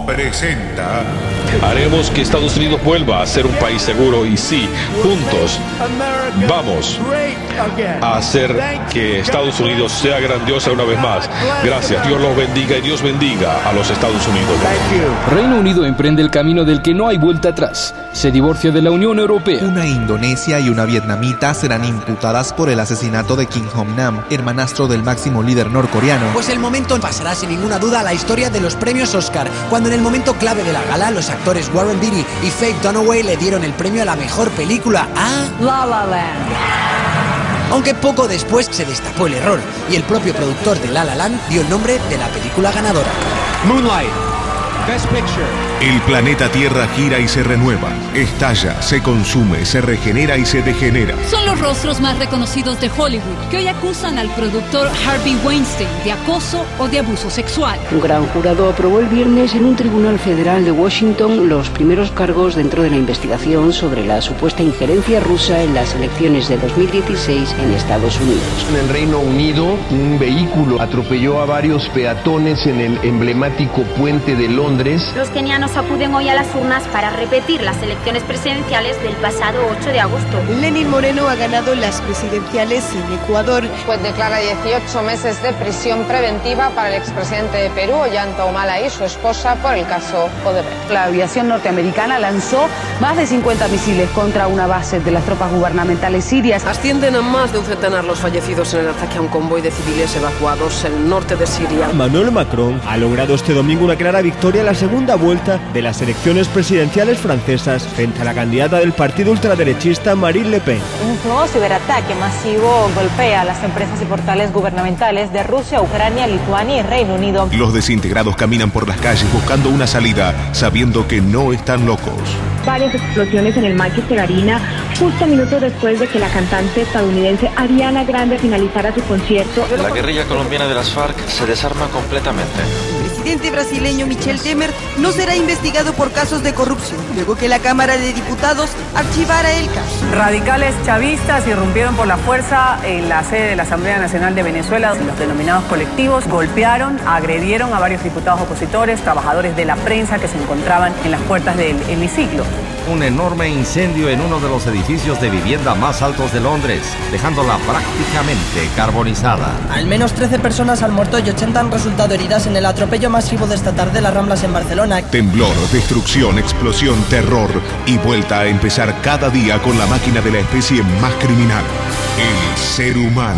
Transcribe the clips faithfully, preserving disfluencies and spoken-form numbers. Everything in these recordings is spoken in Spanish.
presenta... Haremos que Estados Unidos vuelva a ser un país seguro y sí, juntos vamos a hacer que Estados Unidos sea grandiosa una vez más. Gracias, Dios los bendiga y Dios bendiga a los Estados Unidos. Reino Unido emprende el camino del que no hay vuelta atrás. Se divorcia de la Unión Europea. Una indonesia y una vietnamita serán imputadas por el asesinato de Kim Jong-nam, hermanastro del máximo líder norcoreano. Pues el momento pasará sin ninguna duda a la historia de los premios Oscar, cuando en el momento clave de la gala los actores Warren Beatty y Faye Dunaway le dieron el premio a la mejor película a La La Land. Aunque poco después se destapó el error y el propio productor de La La Land dio el nombre de la película ganadora. Moonlight, Best Picture. El planeta Tierra gira y se renueva, estalla, se consume, se regenera y se degenera. Son los rostros más reconocidos de Hollywood que hoy acusan al productor Harvey Weinstein de acoso o de abuso sexual. Un gran jurado aprobó el viernes en un tribunal federal de Washington los primeros cargos dentro de la investigación sobre la supuesta injerencia rusa en las elecciones de dos mil dieciséis en Estados Unidos. En el Reino Unido, un vehículo atropelló a varios peatones en el emblemático puente de Londres. Los kenianos acuden hoy a las urnas para repetir las elecciones presidenciales del pasado ocho de agosto. Lenín Moreno ha ganado las presidenciales en Ecuador. Pues declara dieciocho meses de prisión preventiva para el expresidente de Perú, Ollanta Humala, y su esposa por el caso Odebrecht. La aviación norteamericana lanzó más de cincuenta misiles contra una base de las tropas gubernamentales sirias. Ascienden a más de un centenar los fallecidos en el ataque a un convoy de civiles evacuados en el norte de Siria. Emmanuel Macron ha logrado este domingo una clara victoria en la segunda vuelta de las elecciones presidenciales francesas frente a la candidata del partido ultraderechista Marine Le Pen. Un nuevo ciberataque masivo golpea a las empresas y portales gubernamentales de Rusia, Ucrania, Lituania y Reino Unido. Los desintegrados caminan por las calles buscando una salida, sabiendo que no están locos. Varias explosiones en el Manchester Arena, justo minutos después de que la cantante estadounidense Ariana Grande finalizara su concierto. La guerrilla colombiana de las FARC se desarma completamente. El presidente brasileño Michel Temer no será investigado por casos de corrupción, luego que la Cámara de Diputados archivara el caso. Radicales chavistas irrumpieron por la fuerza en la sede de la Asamblea Nacional de Venezuela, los denominados colectivos, golpearon, agredieron a varios diputados opositores, trabajadores de la prensa que se encontraban en las puertas del hemiciclo. Un enorme incendio en uno de los edificios de vivienda más altos de Londres, dejándola prácticamente carbonizada. Al menos trece personas han muerto y ochenta han resultado heridas en el atropello masivo de esta tarde en las Ramblas en Barcelona. Temblor, destrucción, explosión, terror y vuelta a empezar cada día con la máquina de la especie más criminal, el ser humano.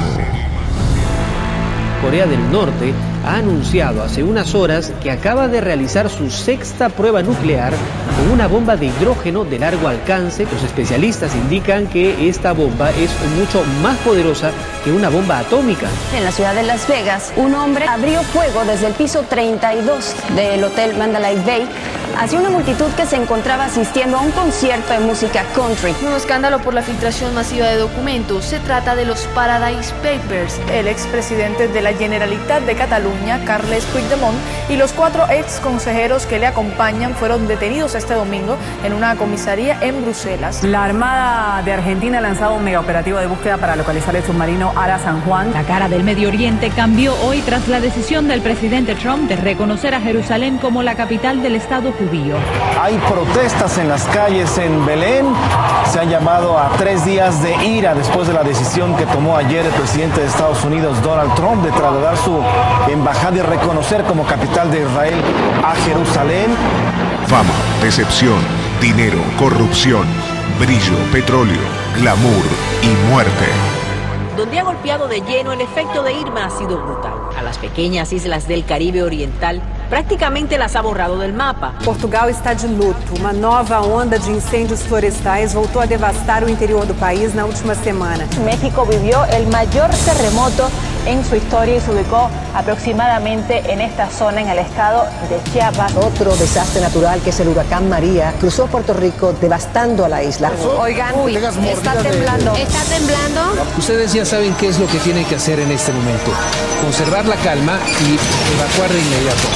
Corea del Norte ha anunciado hace unas horas que acaba de realizar su sexta prueba nuclear con una bomba de hidrógeno de largo alcance. Los especialistas indican que esta bomba es mucho más poderosa que una bomba atómica. En la ciudad de Las Vegas, un hombre abrió fuego desde el piso treinta y dos del Hotel Mandalay Bay hacia una multitud que se encontraba asistiendo a un concierto de música country. Un escándalo por la filtración masiva de documentos. Se trata de los Paradise Papers. El expresidente de la Generalitat de Cataluña, Carles Puigdemont, y los cuatro ex consejeros que le acompañan fueron detenidos este domingo en una comisaría en Bruselas. La Armada de Argentina ha lanzado un megaoperativo de búsqueda para localizar el submarino Ara San Juan. La cara del Medio Oriente cambió hoy tras la decisión del presidente Trump de reconocer a Jerusalén como la capital del Estado judío. Hay protestas en las calles en Belén. Se han llamado a tres días de ira después de la decisión que tomó ayer el presidente de Estados Unidos, Donald Trump, de trasladar su embajada y reconocer como capital de Israel a Jerusalén. Fama, decepción, dinero, corrupción, brillo, petróleo, glamour y muerte. Donde ha golpeado de lleno, el efecto de Irma ha sido brutal. A las pequeñas islas del Caribe Oriental praticamente las ha borrado del mapa. Portugal está de luto. Uma nova onda de incêndios florestais voltou a devastar o interior do país na última semana. México vivió el mayor terremoto en su historia y se ubicó aproximadamente en esta zona en el estado de Chiapas. Otro desastre natural, que es el huracán María, cruzó Puerto Rico devastando a la isla. Oigan, Uy, está temblando. ¿Está temblando? Ustedes ya saben qué es lo que tienen que hacer en este momento. Conservar la calma y evacuar de inmediato.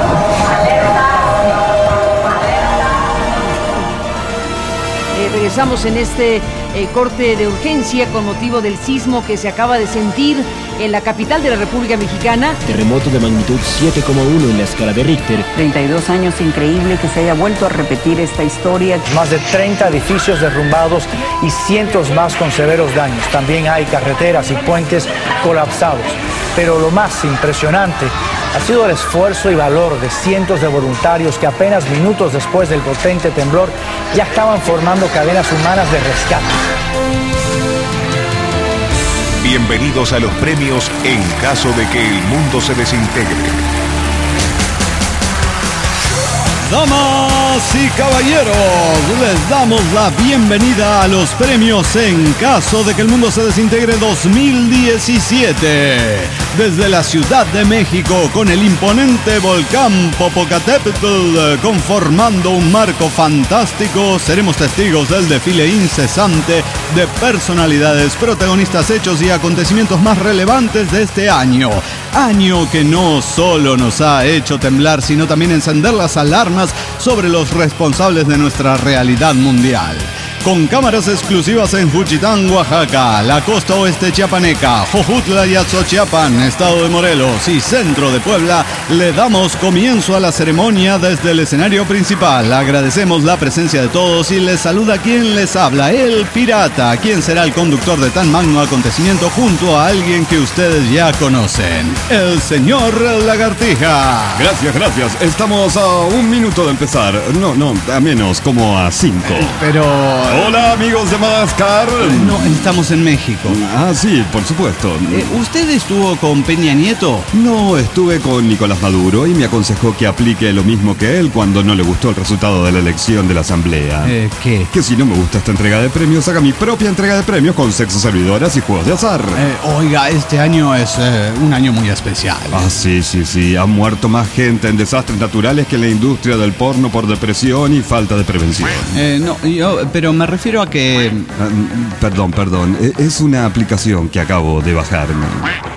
Eh, regresamos en este eh, corte de urgencia con motivo del sismo que se acaba de sentir en la capital de la República Mexicana. Terremoto de magnitud siete coma uno en la escala de Richter. treinta y dos años, increíble que se haya vuelto a repetir esta historia. Más de treinta edificios derrumbados y cientos más con severos daños. También hay carreteras y puentes colapsados. Pero lo más impresionante ha sido el esfuerzo y valor de cientos de voluntarios que apenas minutos después del potente temblor ya estaban formando cadenas humanas de rescate. Bienvenidos a los premios en caso de que el mundo se desintegre. Damas y caballeros, les damos la bienvenida a los premios en caso de que el mundo se desintegre dos mil diecisiete. Desde la Ciudad de México, con el imponente volcán Popocatépetl conformando un marco fantástico, seremos testigos del desfile incesante de personalidades, protagonistas, hechos y acontecimientos más relevantes de este año. Año que no solo nos ha hecho temblar, sino también encender las alarmas sobre los responsables de nuestra realidad mundial. Con cámaras exclusivas en Juchitán, Oaxaca, la costa oeste chiapaneca, Jojutla y Azochiapan, estado de Morelos y centro de Puebla, le damos comienzo a la ceremonia desde el escenario principal. Agradecemos la presencia de todos y les saluda quien les habla, el pirata, quien será el conductor de tan magno acontecimiento junto a alguien que ustedes ya conocen, el señor Lagartija. Gracias, gracias. Estamos a un minuto de empezar. No, no, a menos, como a cinco. Pero... Hola amigos de Madagascar. No, estamos en México. Ah, sí, por supuesto. Eh, ¿Usted estuvo con Peña Nieto? No, estuve con Nicolás Maduro y me aconsejó que aplique lo mismo que él cuando no le gustó el resultado de la elección de la asamblea. Eh, ¿Qué? Que si no me gusta esta entrega de premios, haga mi propia entrega de premios con sexo servidoras y juegos de azar. Eh, oiga, este año es eh, un año muy especial. Ah, sí, sí, sí. Ha muerto más gente en desastres naturales que en la industria del porno por depresión y falta de prevención. Eh, no, yo, pero me refiero a que... Uh, perdón, perdón. Es una aplicación que acabo de bajarme.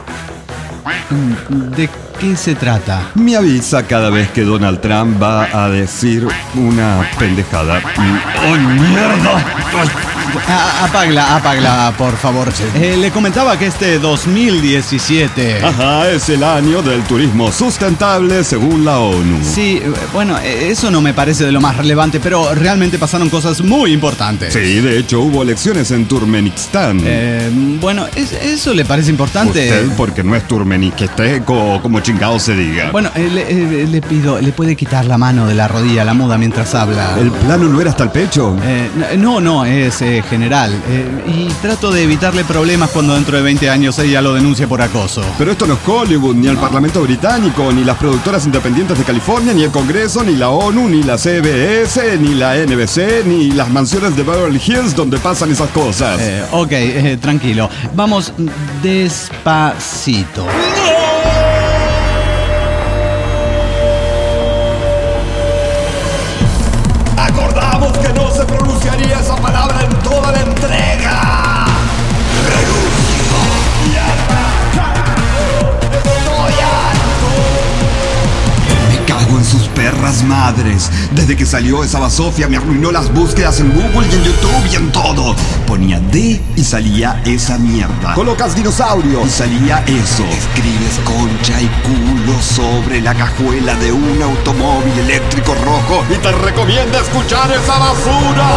¿De qué se trata? Me avisa cada vez que Donald Trump va a decir una pendejada. ¡Oh, mierda! Ah, apágala, apágala, por favor. Eh, le comentaba que este dos mil diecisiete... Ajá, es el año del turismo sustentable según la ONU. Sí, bueno, eso no me parece de lo más relevante, pero realmente pasaron cosas muy importantes. Sí, de hecho hubo elecciones en Turkmenistán. Eh, bueno, ¿es, ¿eso le parece importante? Usted, porque no es turmeniqueteco, como chingado se diga. Bueno, eh, le, eh, le pido, ¿le puede quitar la mano de la rodilla a la muda mientras habla? ¿El plano no era hasta el pecho? Eh, no, no, es... Eh, general, eh, y trato de evitarle problemas cuando dentro de veinte años ella lo denuncia por acoso. Pero esto no es Hollywood, ni el no. Parlamento británico, ni las productoras independientes de California, ni el Congreso, ni la ONU, ni la C B S, ni la N B C, ni las mansiones de Beverly Hills donde pasan esas cosas. Eh, ok, eh, tranquilo. Vamos despacito. Acordamos que no se pronunciaría esa palabra en toda la entrega. Renuncio. Estoy harto. Me cago en sus perras madres. Desde que salió esa basofia me arruinó las búsquedas en Google y en YouTube y en todo. Ponía D y salía esa mierda. Colocas dinosaurio y salía eso. Escribes concha y culo sobre la cajuela de un automóvil eléctrico rojo y te recomienda escuchar esa basura.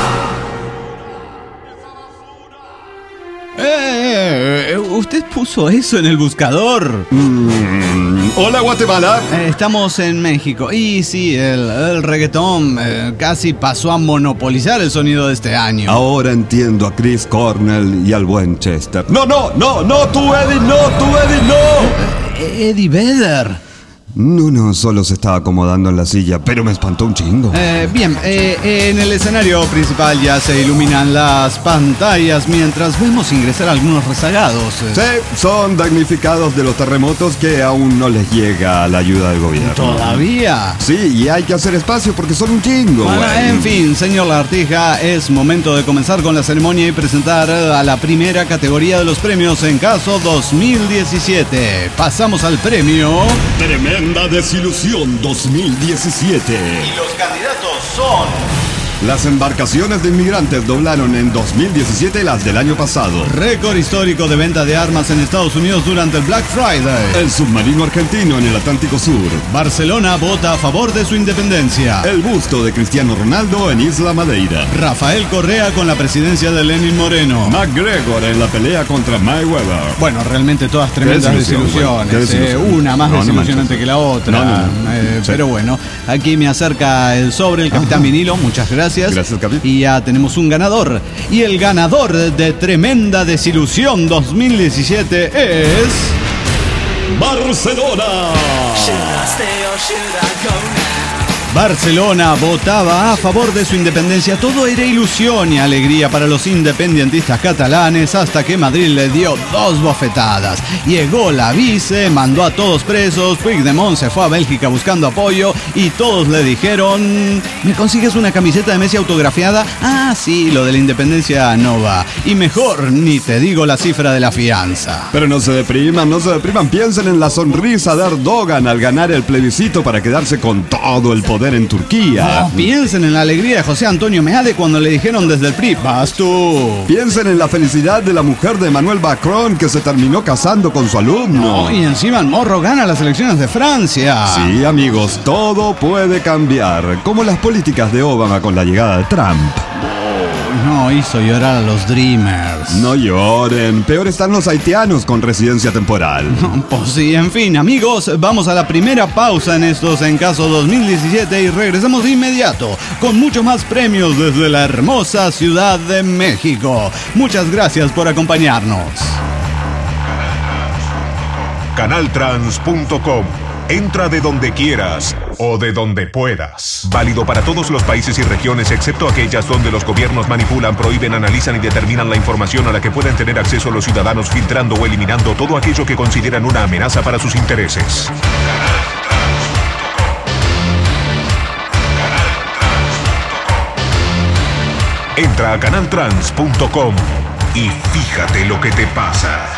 Eh, eh, ¿usted puso eso en el buscador? Mm, hola, Guatemala. Eh, estamos en México. Y sí, el, el reggaetón eh, casi pasó a monopolizar el sonido de este año. Ahora entiendo a Chris Cornell y al buen Chester. No, no, no, no, tú Eddie, no, tú Eddie, no. Eh, Eddie Vedder. No, no, solo se estaba acomodando en la silla, pero me espantó un chingo. Eh, bien, eh, en el escenario principal ya se iluminan las pantallas mientras vemos ingresar algunos rezagados. Sí, son damnificados de los terremotos que aún no les llega la ayuda del gobierno. ¿Todavía? Sí, y hay que hacer espacio porque son un chingo. Bueno, güey. En fin, señor Lagartija, es momento de comenzar con la ceremonia y presentar a la primera categoría de los premios en caso dos mil diecisiete. Pasamos al premio... Tremendo. La desilusión dos mil diecisiete. Y los candidatos son... Las embarcaciones de inmigrantes doblaron en dos mil diecisiete las del año pasado. Récord histórico de venta de armas en Estados Unidos durante el Black Friday. El submarino argentino en el Atlántico Sur. Barcelona vota a favor de su independencia. El busto de Cristiano Ronaldo en Isla Madeira. Rafael Correa con la presidencia de Lenin Moreno. McGregor en la pelea contra Mayweather. Bueno, realmente todas tremendas desilusiones. Bueno, desilusión. eh, una más no, desilusionante no que la otra. No, no, no. Eh, sí. Pero bueno, aquí me acerca el sobre el Capitán Ajá. Vinilo. Muchas gracias. Gracias, Capitán. Y ya tenemos un ganador. Y el ganador de Tremenda Desilusión dos mil diecisiete es... Barcelona. Barcelona votaba a favor de su independencia. Todo era ilusión y alegría para los independentistas catalanes hasta que Madrid le dio dos bofetadas. Llegó la vice, mandó a todos presos, Puigdemont se fue a Bélgica buscando apoyo y todos le dijeron: ¿me consigues una camiseta de Messi autografiada? Ah, sí, lo de la independencia no va. Y mejor ni te digo la cifra de la fianza. Pero no se depriman, no se depriman. Piensen en la sonrisa de Erdogan al ganar el plebiscito para quedarse con todo el poder en Turquía. No, piensen en la alegría de José Antonio Meade cuando le dijeron desde el P R I: vas tú. Piensen en la felicidad de la mujer de Emmanuel Macron que se terminó casando con su alumno. No, y encima el morro gana las elecciones de Francia. Sí, amigos, todo puede cambiar, como las políticas de Obama con la llegada de Trump. No, hizo llorar a los Dreamers. No lloren, peor están los haitianos con residencia temporal. Pues sí, en fin, amigos, vamos a la primera pausa en estos En Caso dos mil diecisiete y regresamos de inmediato con muchos más premios desde la hermosa Ciudad de México. Muchas gracias por acompañarnos. Canaltrans punto com. Entra de donde quieras o de donde puedas. Válido para todos los países y regiones, excepto aquellas donde los gobiernos manipulan, prohíben, analizan y determinan la información a la que pueden tener acceso los ciudadanos, filtrando o eliminando todo aquello que consideran una amenaza para sus intereses. Entra a Canaltrans punto com y fíjate lo que te pasa.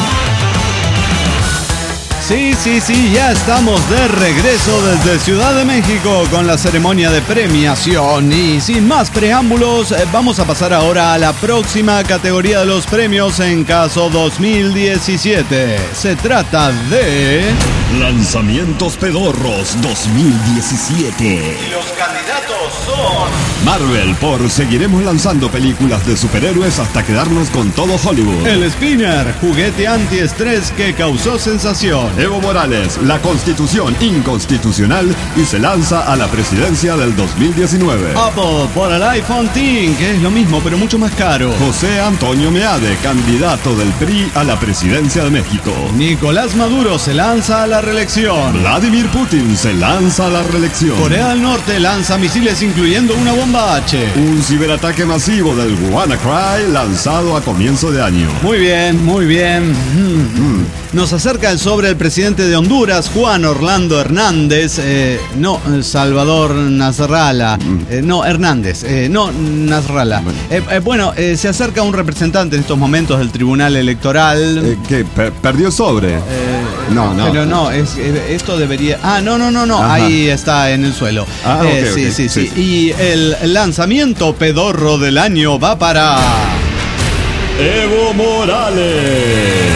Sí, sí, sí, ya estamos de regreso desde Ciudad de México con la ceremonia de premiación. Y sin más preámbulos, vamos a pasar ahora a la próxima categoría de los premios En Caso dos mil diecisiete. Se trata de... Lanzamientos Pedorros dos mil diecisiete. Y los candidatos son... Marvel, por Seguiremos lanzando películas de superhéroes hasta quedarnos con todo Hollywood. El Spinner, juguete antiestrés que causó sensación. Evo Morales, la Constitución inconstitucional y se lanza a la presidencia del dos mil diecinueve. Apple, por el iPhone X, que es lo mismo pero mucho más caro. José Antonio Meade, candidato del P R I a la presidencia de México. Nicolás Maduro se lanza a la reelección. Vladimir Putin se lanza a la reelección. Corea del Norte lanza misiles incluyendo una bomba H. Un ciberataque masivo del WannaCry lanzado a comienzo de año. Muy bien, muy bien. Mm. Nos acerca el sobre el presidente de Honduras, Juan Orlando Hernández. Eh, no, Salvador Nasralla. Eh, no, Hernández. Eh, no, Nasralla. Eh, eh, bueno, eh, se acerca un representante en estos momentos del Tribunal Electoral. Eh, ¿Qué? Per ¿Perdió el sobre? Eh, no, no. Pero no, es, eh, esto debería... Ah, no, no, no, no. Ajá. Ahí está en el suelo. Ah, okay, eh, sí, okay. sí, sí, sí. Y el lanzamiento pedorro del año va para... Evo Morales.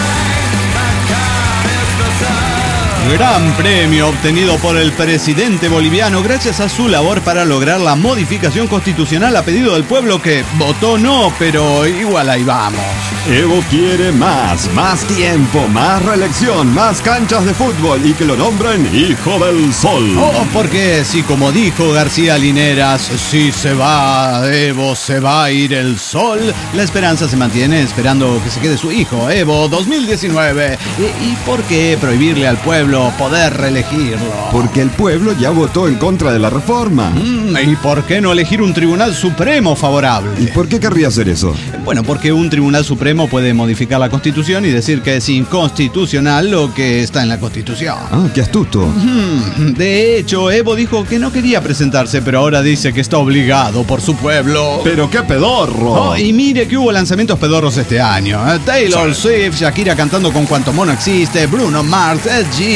Gran premio obtenido por el presidente boliviano gracias a su labor para lograr la modificación constitucional a pedido del pueblo que votó no, pero igual ahí vamos. Evo quiere más, más tiempo, más reelección, más canchas de fútbol y que lo nombren Hijo del Sol. Oh, porque si como dijo García Lineras, si se va Evo, se va a ir el sol, la esperanza se mantiene esperando que se quede su hijo, Evo dos mil diecinueve. ¿Y, y por qué prohibirle al pueblo poder reelegirlo? Porque el pueblo ya votó en contra de la reforma. Mm, ¿Y por qué no elegir un tribunal supremo favorable? ¿Y por qué querría hacer eso? Bueno, porque un tribunal supremo puede modificar la Constitución y decir que es inconstitucional lo que está en la Constitución. Ah, qué astuto. Mm, de hecho, Evo dijo que no quería presentarse, pero ahora dice que está obligado por su pueblo. ¡Pero qué pedorro! Oh, y mire que hubo lanzamientos pedorros este año. Taylor Swift, Shakira cantando con Cuanto Mono Existe, Bruno Mars, L G,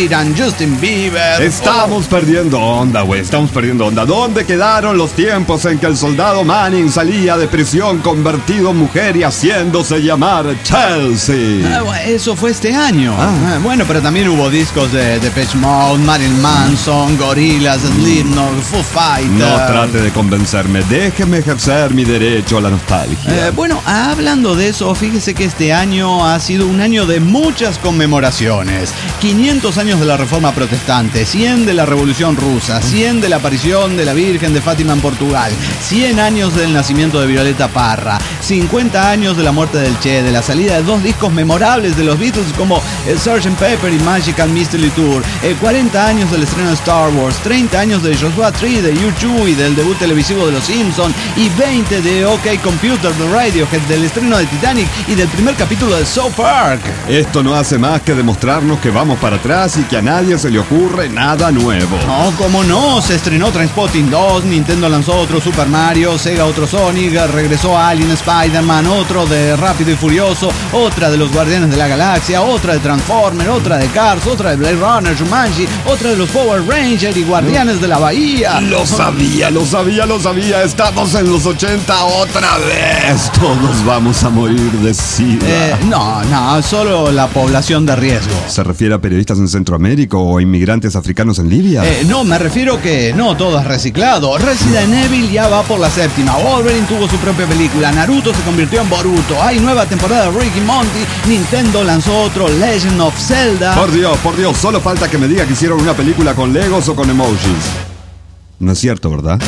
Sheeran, Justin Bieber. Estamos oh. perdiendo onda, güey. Estamos perdiendo onda. ¿Dónde quedaron los tiempos en que el soldado Manning salía de prisión convertido en mujer y haciéndose llamar Chelsea? Ah, bueno, eso fue este año. Ah. Bueno, pero también hubo discos de Depeche Mode, Marilyn Manson, Gorillaz, Slipknot, Foo Fighters. No trate de convencerme. Déjeme ejercer mi derecho a la nostalgia. Eh, bueno, hablando de eso, fíjese que este año ha sido un año de muchas conmemoraciones. quinientos años de la Reforma Protestante, cien de la Revolución Rusa, cien de la aparición de la Virgen de Fátima en Portugal, cien años del nacimiento de Violeta Parra, cincuenta años de la muerte del Che, de la salida de dos discos memorables de los Beatles como el sergeant Pepper y Magical Mystery Tour, eh, cuarenta años del estreno de Star Wars, treinta años de Joshua Tree, de U dos y del debut televisivo de Los Simpsons, y veinte de OK Computer, de Radiohead, del estreno de Titanic y del primer capítulo de South Park. Esto no hace más que demostrarnos que vamos para atrás y que a nadie se le ocurre nada nuevo. No, cómo no, se estrenó Trainspotting dos, Nintendo lanzó otro Super Mario, Sega otro Sonic, regresó Alien, Spider-Man, otro de Rápido y Furioso, otra de los Guardianes de la Galaxia, otra de Transformers, otra de Cars, otra de Blade Runner, Jumanji, otra de los Power Rangers y Guardianes de la Bahía. Lo sabía, lo sabía, lo sabía. Estamos en los ochenta otra vez. Todos vamos a morir de sida. Eh, no, no, solo la población de riesgo. ¿Se refiere a periodistas en Centroamérica o inmigrantes africanos en Libia? Eh, no, me refiero que no todo es reciclado. Resident Evil ya va por la séptima. Wolverine tuvo su propia película. Naruto se convirtió en Boruto. Hay nueva temporada de Rick y Morty. Nintendo lanzó otro Legend of Zelda. Por Dios, por Dios, solo falta que me diga que hicieron una película con Legos o con emojis. No es cierto, ¿verdad?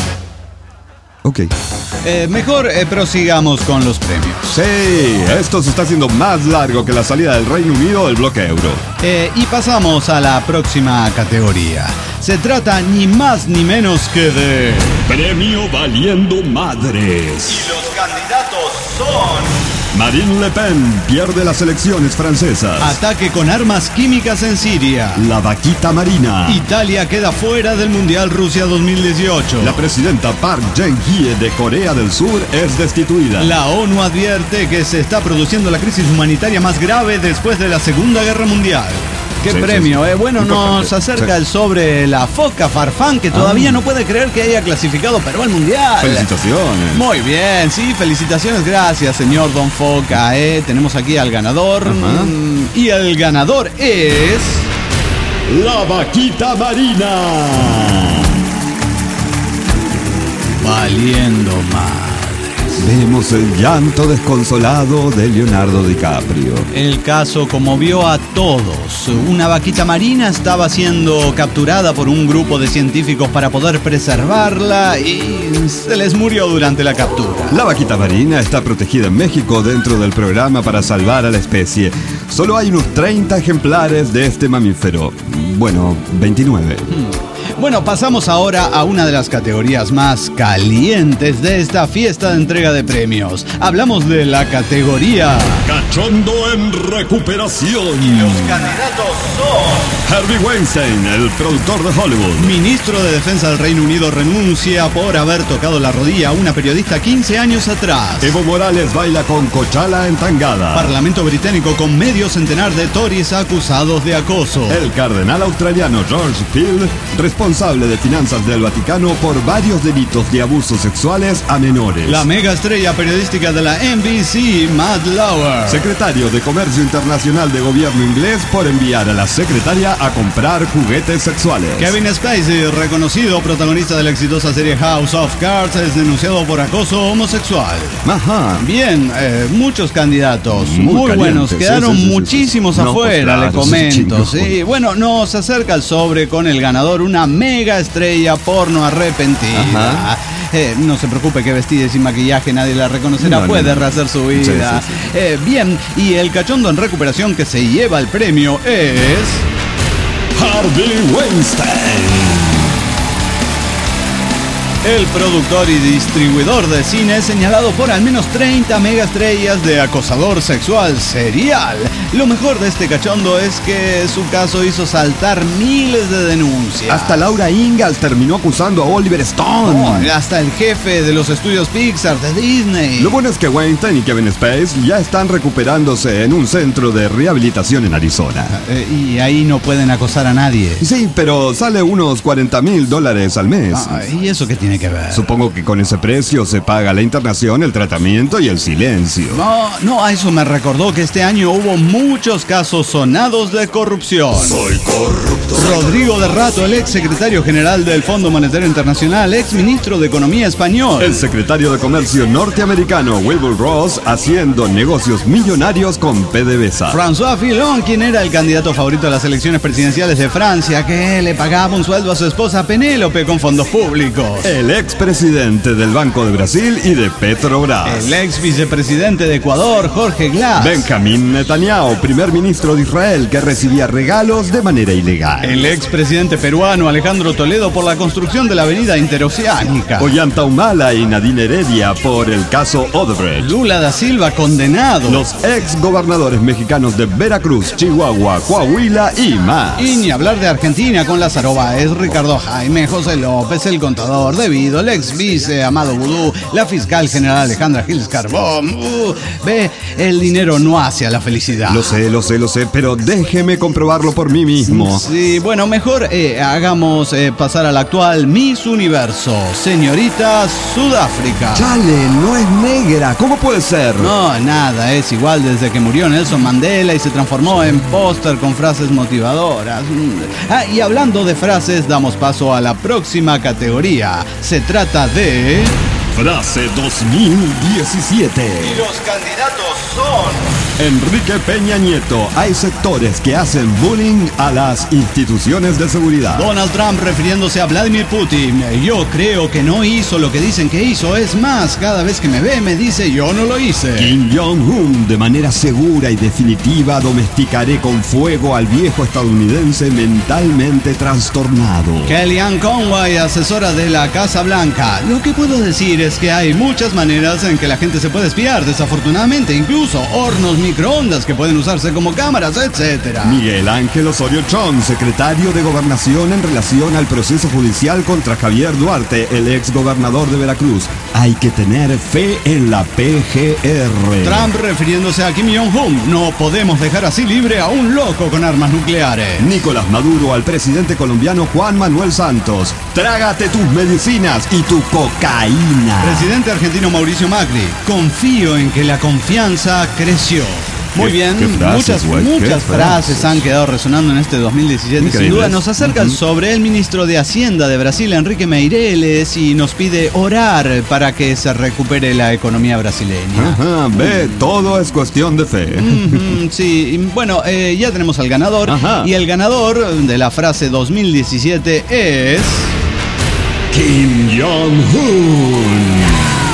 Ok. Eh, mejor eh, prosigamos con los premios. Sí, esto se está haciendo más largo que la salida del Reino Unido del bloque euro. Eh, y pasamos a la próxima categoría. Se trata ni más ni menos que de... Premio Valiendo Madres. Y los candidatos son... Marine Le Pen pierde las elecciones francesas. Ataque con armas químicas en Siria. La vaquita marina. Italia queda fuera del Mundial Rusia dos mil dieciocho. La presidenta Park Geun-hye de Corea del Sur es destituida. La ONU advierte que se está produciendo la crisis humanitaria más grave después de la Segunda Guerra Mundial. ¡Qué sí, premio! Sí, sí. Eh? Bueno, Importante. Nos acerca sí. el sobre la foca Farfán, que todavía ah. no puede creer que haya clasificado Perú al Mundial. ¡Felicitaciones! Muy bien, sí, felicitaciones. Gracias, señor Don Foca. Eh. Tenemos aquí al ganador. Ajá. Y el ganador es... La vaquita marina. Valiendo más. Vemos el llanto desconsolado de Leonardo DiCaprio. El caso conmovió a todos. Una vaquita marina estaba siendo capturada por un grupo de científicos para poder preservarla y se les murió durante la captura. La vaquita marina está protegida en México dentro del programa para salvar a la especie. Solo hay unos treinta ejemplares de este mamífero. Bueno, veintinueve. Hmm. Bueno, pasamos ahora a una de las categorías más calientes de esta fiesta de entrega de premios. Hablamos de la categoría Cachondo en Recuperación. Y los candidatos son... Harvey Weinstein, el productor de Hollywood. Ministro de Defensa del Reino Unido renuncia por haber tocado la rodilla a una periodista quince años atrás. Evo Morales baila con Cochala entangada. Parlamento británico con medio centenar de tories acusados de acoso. El cardenal australiano George Peel, responsable de finanzas del Vaticano por varios delitos de abusos sexuales a menores. La mega estrella periodística de la N B C, Matt Lauer. Secretario de Comercio Internacional de Gobierno inglés por enviar a la secretaria a comprar juguetes sexuales. Kevin Spacey, reconocido protagonista de la exitosa serie House of Cards, es denunciado por acoso homosexual. Ajá. Bien, eh, muchos candidatos muy, muy buenos. Quedaron sí, sí, sí, muchísimos sí, sí. afuera, no, pues, claro, le comento. Sí, sí. Bueno, nos acerca el sobre con el ganador, una mega estrella porno arrepentida. Eh, no se preocupe que vestida y sin maquillaje nadie la reconocerá, no, puede no, no. rehacer su vida. Sí, sí, sí. Eh, bien, y el cachondo en recuperación que se lleva el premio es... Harvey Weinstein. El productor y distribuidor de cine es señalado por al menos treinta megaestrellas de acosador sexual serial. Lo mejor de este cachondo es que su caso hizo saltar miles de denuncias. Hasta Laura Ingalls terminó acusando a Oliver Stone. Oh, hasta el jefe de los estudios Pixar de Disney. Lo bueno es que Weinstein y Kevin Spacey ya están recuperándose en un centro de rehabilitación en Arizona. Eh, y ahí no pueden acosar a nadie. Sí, pero sale unos cuarenta mil dólares al mes. Ah, ¿y eso qué tiene que ver? Supongo que con ese precio se paga la internación, el tratamiento y el silencio. No, no, a eso me recordó que este año hubo muchos casos sonados de corrupción. Soy corrupto. Rodrigo de Rato, el ex secretario general del Fondo Monetario Internacional, ex ministro de Economía español. El secretario de Comercio norteamericano, Wilbur Ross, haciendo negocios millonarios con PDVSA. François Fillon, quien era el candidato favorito a las elecciones presidenciales de Francia, que le pagaba un sueldo a su esposa Penélope con fondos públicos. El expresidente del Banco de Brasil y de Petrobras. El ex vicepresidente de Ecuador, Jorge Glass. Benjamín Netanyahu, primer ministro de Israel, que recibía regalos de manera ilegal. El expresidente peruano, Alejandro Toledo, por la construcción de la avenida interoceánica. Ollanta Humala y Nadine Heredia por el caso Odebrecht. Lula da Silva, condenado. Los ex gobernadores mexicanos de Veracruz, Chihuahua, Coahuila y más. Y ni hablar de Argentina con Lázaro Báez, Ricardo Jaime, José López, el contador Debido, el ex vice Amado Vudú, la fiscal general Alejandra Giles Carbón. Uh, ve, el dinero no hace a la felicidad. Lo sé, lo sé, lo sé, pero déjeme comprobarlo por mí mismo. Sí, bueno, mejor eh, hagamos eh, pasar al actual Miss Universo, señorita Sudáfrica. Chale, no es negra, ¿cómo puede ser? No, nada, es igual desde que murió Nelson Mandela y se transformó en póster con frases motivadoras. Ah, y hablando de frases, damos paso a la próxima categoría. Se trata de... Frase dos mil diecisiete. Y los candidatos son... Enrique Peña Nieto. Hay sectores que hacen bullying a las instituciones de seguridad. Donald Trump refiriéndose a Vladimir Putin. Yo creo que no hizo lo que dicen que hizo. Es más, cada vez que me ve me dice yo no lo hice. Kim Jong-un. De manera segura y definitiva domesticaré con fuego al viejo estadounidense mentalmente trastornado. Kellyanne Conway, asesora de la Casa Blanca. Lo que puedo decir es que hay muchas maneras en que la gente se puede espiar, desafortunadamente, incluso hornos microondas que pueden usarse como cámaras, etcétera. Miguel Ángel Osorio Chong, secretario de Gobernación en relación al proceso judicial contra Javier Duarte, el ex gobernador de Veracruz. Hay que tener fe en la P G R. Trump refiriéndose a Kim Jong-un. No podemos dejar así libre a un loco con armas nucleares. Nicolás Maduro al presidente colombiano Juan Manuel Santos. Trágate tus medicinas y tu cocaína. Presidente argentino Mauricio Macri. Confío en que la confianza creció. Muy ¿Qué, bien, qué frases, muchas, güey, muchas frases, frases han quedado resonando en este dos mil diecisiete. Increíbles. Sin duda nos acercan uh-huh. sobre el ministro de Hacienda de Brasil, Enrique Meireles, y nos pide orar para que se recupere la economía brasileña. Ajá, ve, uh-huh. todo es cuestión de fe. Uh-huh, sí, bueno, eh, ya tenemos al ganador. Ajá. Y el ganador de la frase dos mil diecisiete es... Kim Jong-un.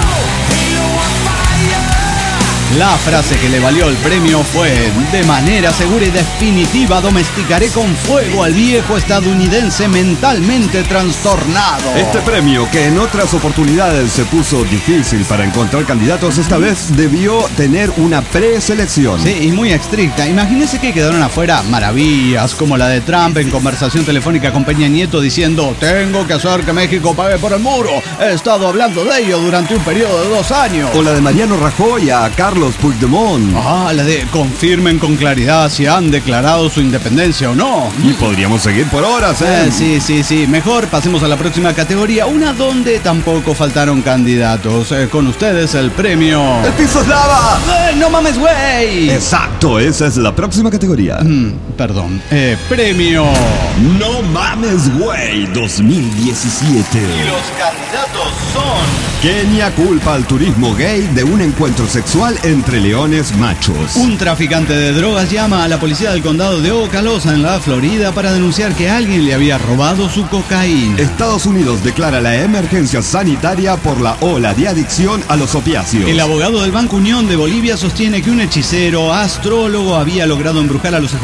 La frase que le valió el premio fue: de manera segura y definitiva domesticaré con fuego al viejo estadounidense mentalmente trastornado. Este premio, que en otras oportunidades se puso difícil para encontrar candidatos, esta vez debió tener una preselección. Sí, y muy estricta. Imagínense que quedaron afuera maravillas como la de Trump en conversación telefónica con Peña Nieto diciendo: tengo que hacer que México pague por el muro. He estado hablando de ello durante un periodo de dos años. O la de Mariano Rajoy a Carlos Puigdemont. Ah, la de confirmen con claridad si han declarado su independencia o no. Y podríamos seguir por horas, ¿eh? eh sí, sí, sí. Mejor pasemos a la próxima categoría, una donde tampoco faltaron candidatos. Eh, con ustedes el premio... ¡El piso es lava! ¡Eh, no mames, güey! Exacto, esa es la próxima categoría. Mm, perdón. Eh, premio... No mames, güey, dos mil diecisiete. Y los candidatos son... Kenia culpa al turismo gay de un encuentro sexual entre leones machos. Un traficante de drogas llama a la policía del condado de Ocalosa en la Florida para denunciar que alguien le había robado su cocaína. Estados Unidos declara la emergencia sanitaria por la ola de adicción a los opiáceos. El abogado del Banco Unión de Bolivia sostiene que un hechicero astrólogo había logrado embrujar a los ejecutivos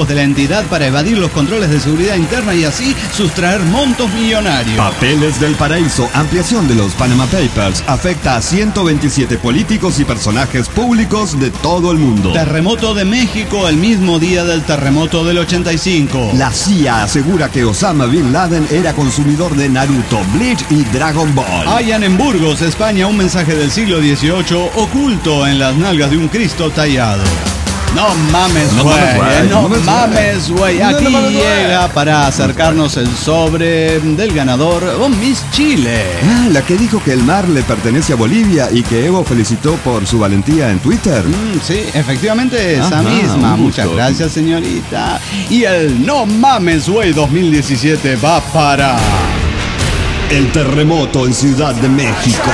de la entidad para evadir los controles de seguridad interna y así sustraer montos millonarios. Papeles del Paraíso, ampliación de los Panama Papers, afecta a ciento veintisiete políticos y personajes públicos de todo el mundo. Terremoto de México el mismo día del terremoto del ochenta y cinco. La C I A asegura que Osama Bin Laden era consumidor de Naruto, Bleach y Dragon Ball. Hallan en Burgos, España, un mensaje del siglo dieciocho oculto en las nalgas de un Cristo tallado. No mames, No güey. mames, güey. No No mames, güey. No Aquí mames, güey. llega para acercarnos el sobre del ganador, oh, Miss Chile. Ah, la que dijo que el mar le pertenece a Bolivia y que Evo felicitó por su valentía en Twitter. Mm, sí, efectivamente, esa Ajá, misma. un Muchas gusto. gracias, señorita. Y el No Mames, güey dos mil diecisiete va para... El terremoto en Ciudad de México.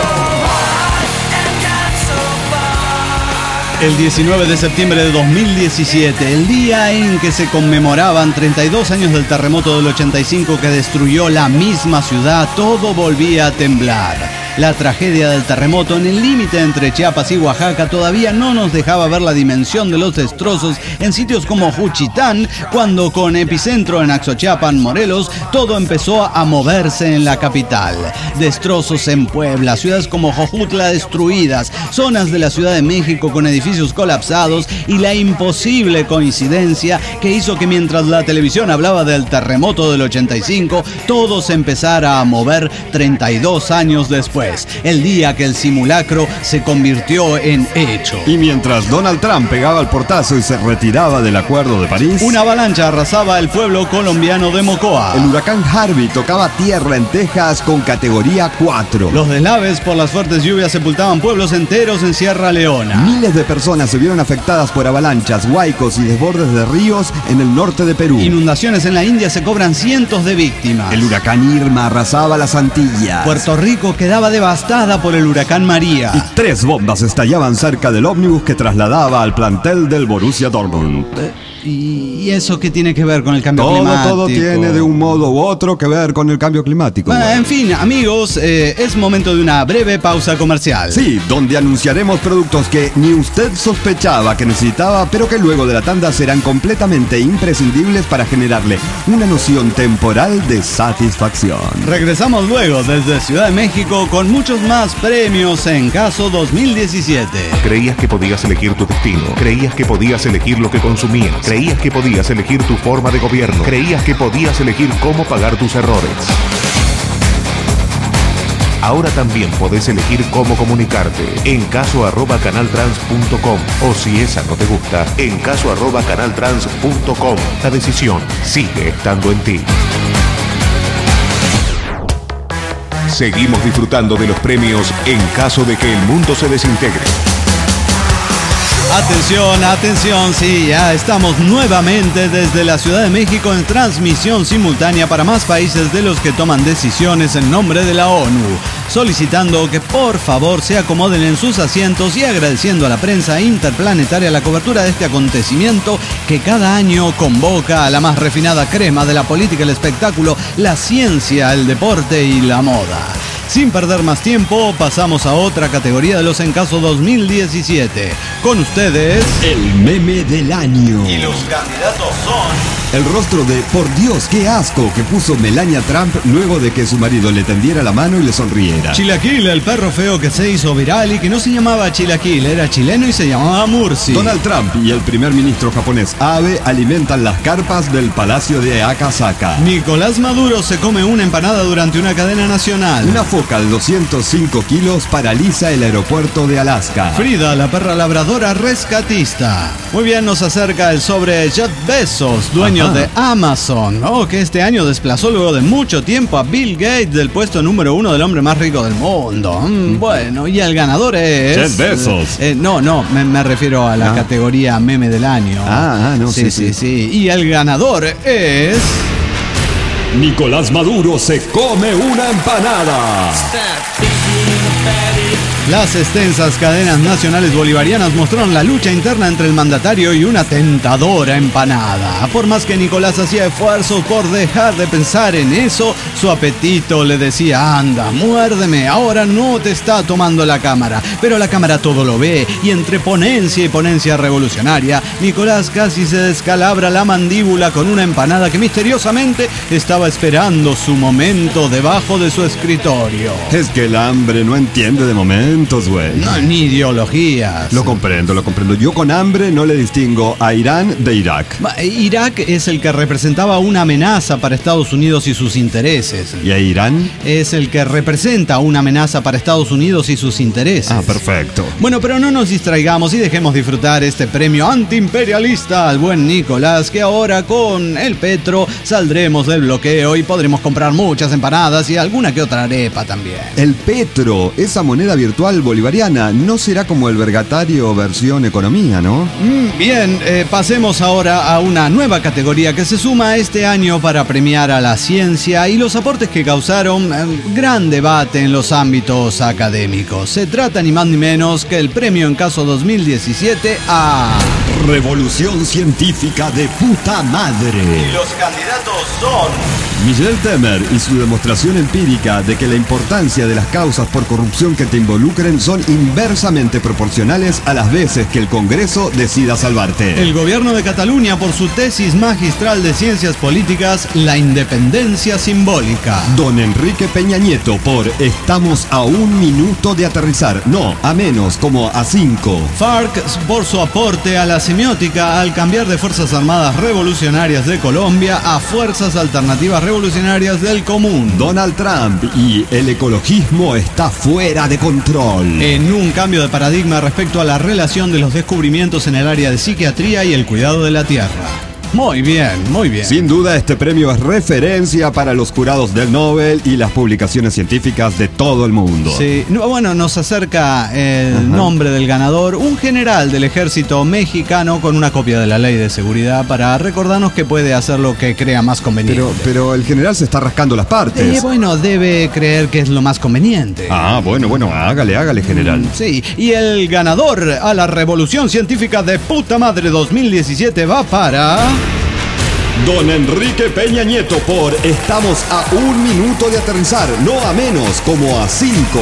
El diecinueve de septiembre de dos mil diecisiete, el día en que se conmemoraban treinta y dos años del terremoto del ochenta y cinco que destruyó la misma ciudad, todo volvía a temblar. La tragedia del terremoto en el límite entre Chiapas y Oaxaca todavía no nos dejaba ver la dimensión de los destrozos en sitios como Juchitán, cuando con epicentro en Axochiapan, Morelos, todo empezó a moverse en la capital. Destrozos en Puebla, ciudades como Jojutla destruidas, zonas de la Ciudad de México con edificios colapsados y la imposible coincidencia que hizo que mientras la televisión hablaba del terremoto del ochenta y cinco, todo se empezara a mover treinta y dos años después. El día que el simulacro se convirtió en hecho. Y mientras Donald Trump pegaba el portazo y se retiraba del Acuerdo de París, una avalancha arrasaba el pueblo colombiano de Mocoa. El huracán Harvey tocaba tierra en Texas con categoría cuatro. Los deslaves por las fuertes lluvias sepultaban pueblos enteros en Sierra Leona. Miles de personas se vieron afectadas por avalanchas, huaicos y desbordes de ríos en el norte de Perú. Inundaciones en la India se cobran cientos de víctimas. El huracán Irma arrasaba las Antillas. Puerto Rico quedaba devastada por el huracán María. Y tres bombas estallaban cerca del ómnibus que trasladaba al plantel del Borussia Dortmund. ¿Y eso qué tiene que ver con el cambio todo, climático? Todo tiene de un modo u otro que ver con el cambio climático. Ah, en fin, amigos, eh, es momento de una breve pausa comercial. Sí, donde anunciaremos productos que ni usted sospechaba que necesitaba, pero que luego de la tanda serán completamente imprescindibles para generarle una noción temporal de satisfacción. Regresamos luego desde Ciudad de México con muchos más premios en Caso dos mil diecisiete. Creías que podías elegir tu destino. Creías que podías elegir lo que consumías. Creías que podías elegir tu forma de gobierno. Creías que podías elegir cómo pagar tus errores. Ahora también podés elegir cómo comunicarte en caso arroba canaltrans punto com o si esa no te gusta, en caso arroba canaltrans punto com. La decisión sigue estando en ti. Seguimos disfrutando de los premios en caso de que el mundo se desintegre. Atención, atención, sí, ya estamos nuevamente desde la Ciudad de México en transmisión simultánea para más países de los que toman decisiones en nombre de la ONU, solicitando que por favor se acomoden en sus asientos y agradeciendo a la prensa interplanetaria la cobertura de este acontecimiento que cada año convoca a la más refinada crema de la política, el espectáculo, la ciencia, el deporte y la moda. Sin perder más tiempo, pasamos a otra categoría de los Encaso dos mil diecisiete. Con ustedes, el meme del año. Y los candidatos son... El rostro de "por Dios, qué asco" que puso Melania Trump luego de que su marido le tendiera la mano y le sonriera. Chilaquil, el perro feo que se hizo viral y que no se llamaba Chilaquil, era chileno y se llamaba Mursi. Donald Trump y el primer ministro japonés Abe alimentan las carpas del Palacio de Akasaka. Nicolás Maduro se come una empanada durante una cadena nacional. Una foca de doscientos cinco kilos paraliza el aeropuerto de Alaska. Frida, la perra labradora rescatista. Muy bien, nos acerca el sobre Jeff Bezos, dueño Ajá. de Amazon, oh, que este año desplazó luego de mucho tiempo a Bill Gates del puesto número uno del hombre más rico del mundo. Mm, bueno, y el ganador es... Jeff Bezos. Eh, no, no, me, me refiero a la ah. categoría meme del año. Ah, ah no, sí, sí, sí, sí. Y el ganador es... Nicolás Maduro se come una empanada. Las extensas cadenas nacionales bolivarianas mostraron la lucha interna entre el mandatario y una tentadora empanada. Por más que Nicolás hacía esfuerzos por dejar de pensar en eso, su apetito le decía: anda, muérdeme, ahora no te está tomando la cámara. Pero la cámara todo lo ve, y entre ponencia y ponencia revolucionaria, Nicolás casi se descalabra la mandíbula con una empanada que misteriosamente estaba esperando su momento debajo de su escritorio. Es que el hambre no entiende de momento. No, ni ideologías. Lo comprendo, lo comprendo. Yo con hambre no le distingo a Irán de Irak. Irak es el que representaba una amenaza para Estados Unidos y sus intereses. ¿Y a Irán? Es el que representa una amenaza para Estados Unidos y sus intereses. Ah, perfecto. Bueno, pero no nos distraigamos y dejemos disfrutar este premio antiimperialista al buen Nicolás, que ahora con el petro saldremos del bloqueo y podremos comprar muchas empanadas y alguna que otra arepa también. El petro, esa moneda virtual bolivariana, no será como el vergatario versión economía, ¿no? Mm, bien, eh, pasemos ahora a una nueva categoría que se suma este año para premiar a la ciencia y los aportes que causaron eh, gran debate en los ámbitos académicos. Se trata ni más ni menos que el premio en caso dos mil diecisiete a... Revolución científica de puta madre. Y los candidatos son... Michel Temer y su demostración empírica de que la importancia de las causas por corrupción que te involucren son inversamente proporcionales a las veces que el Congreso decida salvarte. El gobierno de Cataluña por su tesis magistral de ciencias políticas, La independencia simbólica. Don Enrique Peña Nieto por Estamos a un minuto de aterrizar, no, a menos, como a cinco. FARC por su aporte a la semiótica al cambiar de Fuerzas Armadas Revolucionarias de Colombia a Fuerzas Alternativas Revolucionarias del Común. Donald Trump y el ecologismo está fuera de control. En un cambio de paradigma respecto a la relación de los descubrimientos en el área de psiquiatría y el cuidado de la tierra. Muy bien, muy bien. Sin duda, este premio es referencia para los jurados del Nobel y las publicaciones científicas de todo el mundo. Sí, bueno, nos acerca el Ajá. nombre del ganador, un general del ejército mexicano con una copia de la ley de seguridad para recordarnos que puede hacer lo que crea más conveniente. Pero, pero el general se está rascando las partes. Eh, bueno, debe creer que es lo más conveniente. Ah, bueno, bueno, hágale, hágale, general. Sí, y el ganador a la Revolución Científica de puta madre dos mil diecisiete va para... Don Enrique Peña Nieto por Estamos a un minuto de aterrizar, no a menos, como a cinco.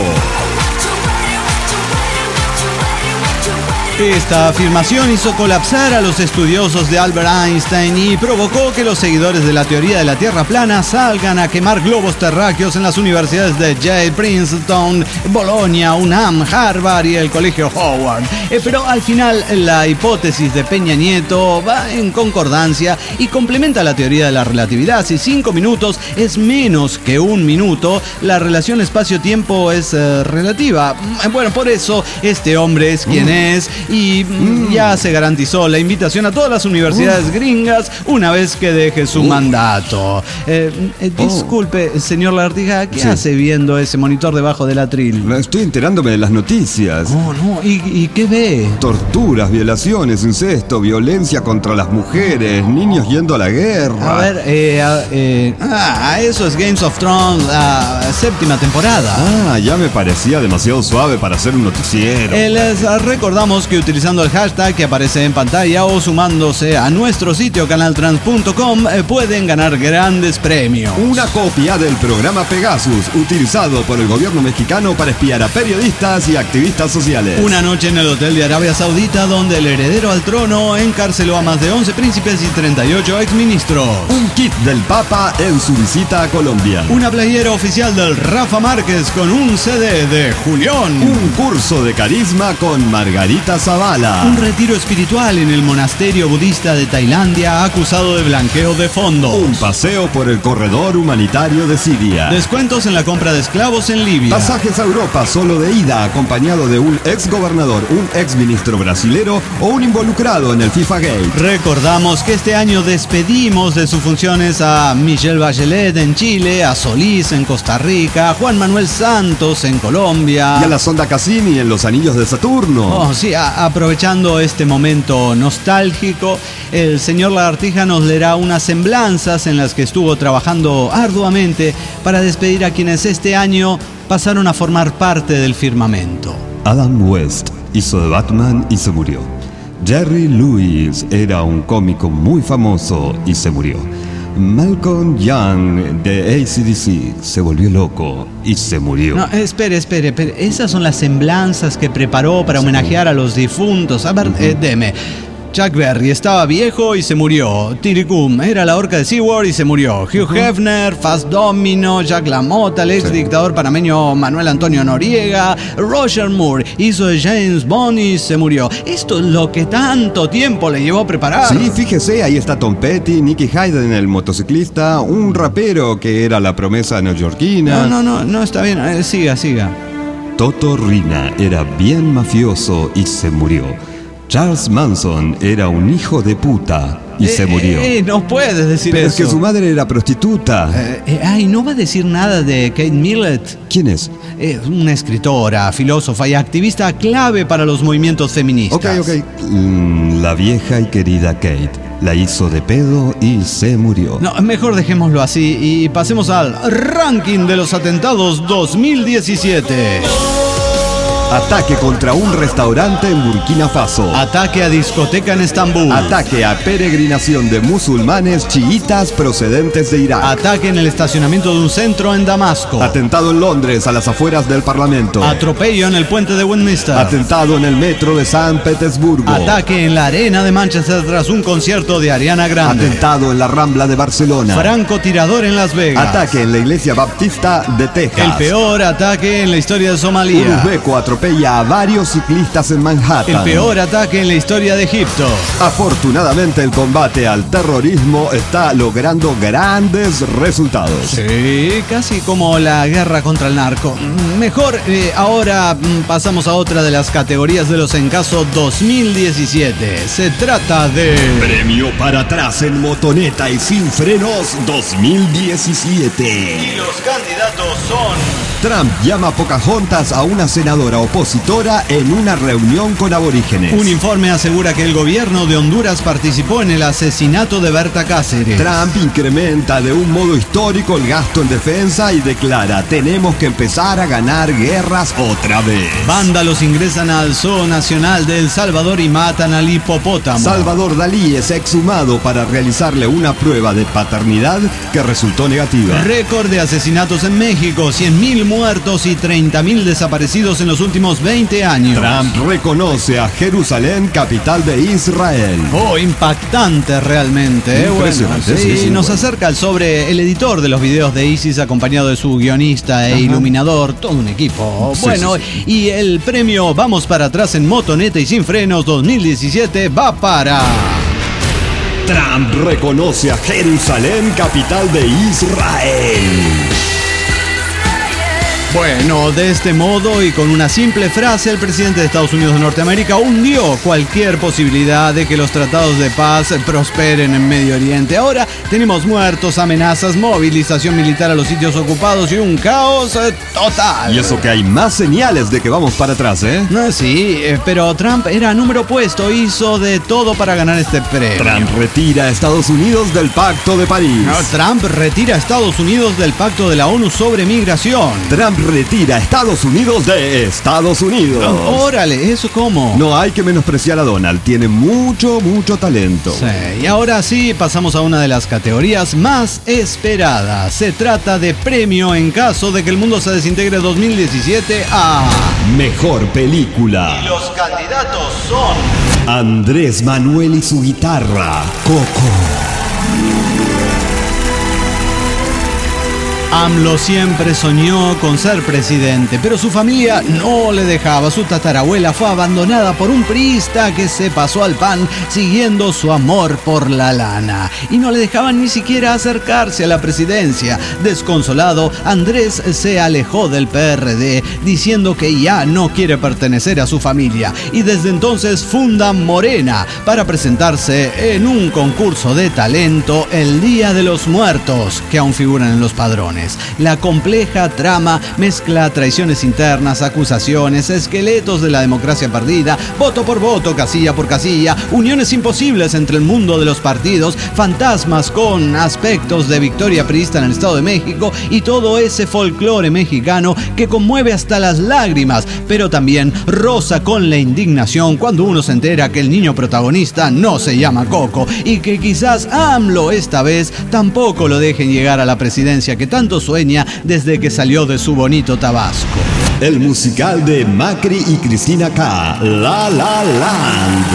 Esta afirmación hizo colapsar a los estudiosos de Albert Einstein y provocó que los seguidores de la teoría de la Tierra plana salgan a quemar globos terráqueos en las universidades de Yale, Princeton, Bolonia, UNAM, Harvard y el Colegio Howard. Eh, pero al final la hipótesis de Peña Nieto va en concordancia y complementa la teoría de la relatividad. Si cinco minutos es menos que un minuto, la relación espacio-tiempo es eh, relativa. Bueno, por eso este hombre es quien mm. es. Y mm. ya se garantizó la invitación a todas las universidades mm. gringas una vez que deje su uh. mandato. Eh, eh, disculpe, oh. señor Lagartija, ¿qué sí. hace viendo ese monitor debajo del atril? Estoy enterándome de las noticias. No, no, ¿y, y qué ve? Torturas, violaciones, incesto, violencia contra las mujeres, niños yendo a la guerra. A ver, eh, eh, ah, eso es Games of Thrones, la séptima temporada. Ah, ya me parecía demasiado suave para hacer un noticiero. Eh, les recordamos que utilizando el hashtag que aparece en pantalla o sumándose a nuestro sitio canal trans punto com eh, pueden ganar grandes premios. Una copia del programa Pegasus, utilizado por el gobierno mexicano para espiar a periodistas y activistas sociales. Una noche en el hotel de Arabia Saudita donde el heredero al trono encarceló a más de once príncipes y treinta y ocho exministros. Un kit del Papa en su visita a Colombia. Una playera oficial del Rafa Márquez con un C D de Julián. Un curso de carisma con Margarita Zavala. Un retiro espiritual en el monasterio budista de Tailandia acusado de blanqueo de fondos. Un paseo por el corredor humanitario de Siria. Descuentos en la compra de esclavos en Libia. Pasajes a Europa solo de ida acompañado de un ex gobernador, un ex ministro brasilero o un involucrado en el FIFA Gate. Recordamos que este año despedimos de sus funciones a Michelle Bachelet en Chile, a Solís en Costa Rica, a Juan Manuel Santos en Colombia. Y a la Sonda Cassini en los Anillos de Saturno. Oh, sí, a, aprovechando este momento nostálgico, el señor Lagartija nos leerá unas semblanzas en las que estuvo trabajando arduamente para despedir a quienes este año pasaron a formar parte del firmamento. Adam West hizo de Batman y se murió. Jerry Lewis era un cómico muy famoso y se murió. Malcolm Young de A C D C se volvió loco y se murió. No, espere, espere, espere. Esas son las semblanzas que preparó para homenajear a los difuntos. A ver, uh-huh. eh, deme. Chuck Berry estaba viejo y se murió. Tirikum era la orca de SeaWorld y se murió. Hugh uh-huh. Hefner, Fast Domino, Jack LaMotta, el ex sí. dictador panameño Manuel Antonio Noriega, Roger Moore hizo de James Bond y se murió. Esto es lo que tanto tiempo le llevó a preparar. Sí, fíjese, ahí está Tom Petty, Nicky Hayden, el motociclista, un rapero que era la promesa neoyorquina. No, no, no, no está bien. Eh, siga, siga. Toto Rina era bien mafioso y se murió. Charles Manson era un hijo de puta y eh, se murió. Eh, no puedes decir Pero eso. es que su madre era prostituta. Eh, eh, ay, ¿no va a decir nada de Kate Millett? ¿Quién es? Es eh, una escritora, filósofa y activista clave para los movimientos feministas. Ok, ok. Mm, la vieja y querida Kate la hizo de pedo y se murió. No, mejor dejémoslo así y pasemos al ranking de los atentados dos mil diecisiete. Ataque contra un restaurante en Burkina Faso. Ataque a discoteca en Estambul. Ataque a peregrinación de musulmanes chiitas procedentes de Irak. Ataque en el estacionamiento de un centro en Damasco. Atentado en Londres a las afueras del Parlamento. Atropello en el puente de Westminster. Atentado en el metro de San Petersburgo. Ataque en la arena de Manchester tras un concierto de Ariana Grande. Atentado en la Rambla de Barcelona. Francotirador en Las Vegas. Ataque en la iglesia baptista de Texas. El peor ataque en la historia de Somalia. Un uzbeco atropella a varios ciclistas en Manhattan. El peor ataque en la historia de Egipto. Afortunadamente el combate al terrorismo está logrando grandes resultados. Sí, casi como la guerra contra el narco. Mejor, eh, ahora pasamos a otra de las categorías de los Encaso dos mil diecisiete. Se trata de... Premio para atrás en motoneta y sin frenos dos mil diecisiete. Y los candidatos son... Trump llama a Pocahontas a una senadora opositora en una reunión con aborígenes. Un informe asegura que el gobierno de Honduras participó en el asesinato de Berta Cáceres. Trump incrementa de un modo histórico el gasto en defensa y declara: tenemos que empezar a ganar guerras otra vez. Vándalos ingresan al Zoo Nacional de El Salvador y matan al hipopótamo. Salvador Dalí es exhumado para realizarle una prueba de paternidad que resultó negativa. Récord de asesinatos en México, cien mil muertos y treinta mil desaparecidos en los últimos veinte años. Trump reconoce a Jerusalén capital de Israel. Oh, impactante realmente. Impresionante. Bueno, sí, sí, sí, nos bueno. acerca sobre el editor de los videos de ISIS acompañado de su guionista e Ajá. iluminador, todo un equipo. Sí, bueno, sí, sí. Y el premio Vamos para atrás en motoneta y sin frenos dos mil diecisiete va para... Trump reconoce a Jerusalén capital de Israel. Bueno, de este modo y con una simple frase, el presidente de Estados Unidos de Norteamérica hundió cualquier posibilidad de que los tratados de paz prosperen en Medio Oriente. Ahora tenemos muertos, amenazas, movilización militar a los sitios ocupados y un caos eh, total. Y eso que hay más señales de que vamos para atrás, ¿eh? No, sí, eh, pero Trump era número opuesto, hizo de todo para ganar este premio. Trump retira a Estados Unidos del Pacto de París. No, Trump retira a Estados Unidos del Pacto de la ONU sobre migración. Trump retira a Estados Unidos de Estados Unidos. Oh, órale, ¿eso cómo? No hay que menospreciar a Donald, tiene mucho, mucho talento. Sí, y ahora sí pasamos a una de las categorías más esperadas. Se trata de premio en caso de que el mundo se desintegre dos mil diecisiete a... Mejor película. Y los candidatos son... Andrés Manuel y su guitarra, Coco. AMLO siempre soñó con ser presidente, pero su familia no le dejaba. Su tatarabuela fue abandonada por un priista que se pasó al P A N siguiendo su amor por la lana. Y no le dejaban ni siquiera acercarse a la presidencia. Desconsolado, Andrés se alejó del P R D, diciendo que ya no quiere pertenecer a su familia. Y desde entonces funda Morena para presentarse en un concurso de talento el Día de los Muertos, que aún figuran en los padrones. elecciones. La compleja trama mezcla traiciones internas, acusaciones, esqueletos de la democracia perdida, voto por voto, casilla por casilla, uniones imposibles entre el mundo de los partidos, fantasmas con aspectos de victoria priista en el Estado de México y todo ese folclore mexicano que conmueve hasta las lágrimas, pero también roza con la indignación cuando uno se entera que el niño protagonista no se llama Coco y que quizás AMLO esta vez tampoco lo dejen llegar a la presidencia que tanto sueña desde que salió de su bonito Tabasco. El musical de Macri y Cristina K, La La Land.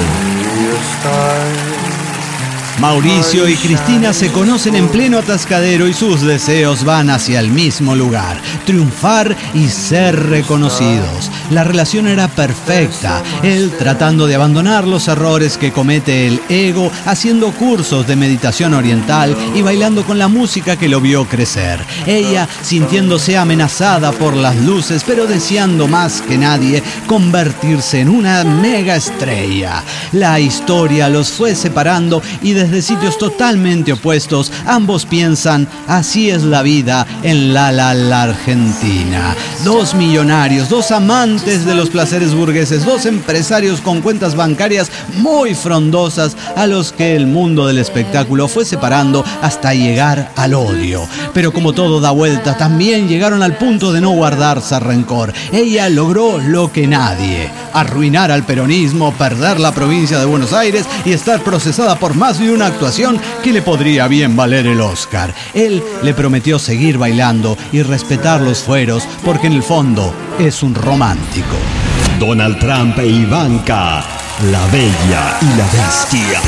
Mauricio y Cristina se conocen en pleno atascadero y sus deseos van hacia el mismo lugar: triunfar y ser reconocidos. La relación era perfecta, él tratando de abandonar los errores que comete el ego, haciendo cursos de meditación oriental y bailando con la música que lo vio crecer. Ella sintiéndose amenazada por las luces, pero deseando más que nadie convertirse en una mega estrella. La historia los fue separando y desde Desde sitios totalmente opuestos, ambos piensan: así es la vida en La La La Argentina. Dos millonarios, dos amantes de los placeres burgueses, dos empresarios con cuentas bancarias muy frondosas a los que el mundo del espectáculo fue separando hasta llegar al odio. Pero como todo da vuelta, también llegaron al punto de no guardarse rencor. Ella logró lo que nadie: arruinar al peronismo, perder la provincia de Buenos Aires y estar procesada por más de una actuación que le podría bien valer el Oscar. Él le prometió seguir bailando y respetar los fueros porque en el fondo es un romántico. Donald Trump e Ivanka, la bella y la bestia.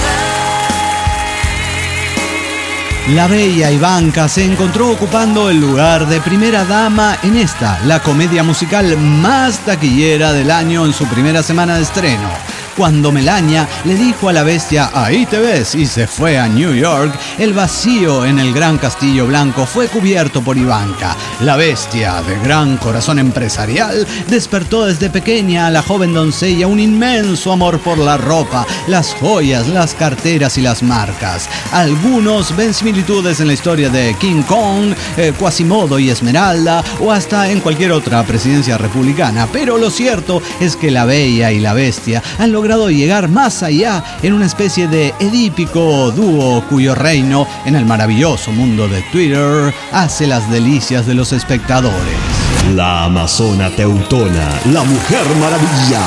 La bella Ivanka se encontró ocupando el lugar de primera dama en esta, la comedia musical más taquillera del año en su primera semana de estreno. Cuando Melania le dijo a la bestia "ahí te ves" y se fue a New York, el vacío en el gran castillo blanco fue cubierto por Ivanka. La bestia, de gran corazón empresarial, despertó desde pequeña a la joven doncella un inmenso amor por la ropa, las joyas, las carteras y las marcas. Algunos ven similitudes en la historia de King Kong, eh, Quasimodo y Esmeralda, o hasta en cualquier otra presidencia republicana, pero lo cierto es que la bella y la bestia han logrado logrado llegar más allá en una especie de edípico dúo cuyo reino en el maravilloso mundo de Twitter hace las delicias de los espectadores. La amazona teutona, la mujer maravilla.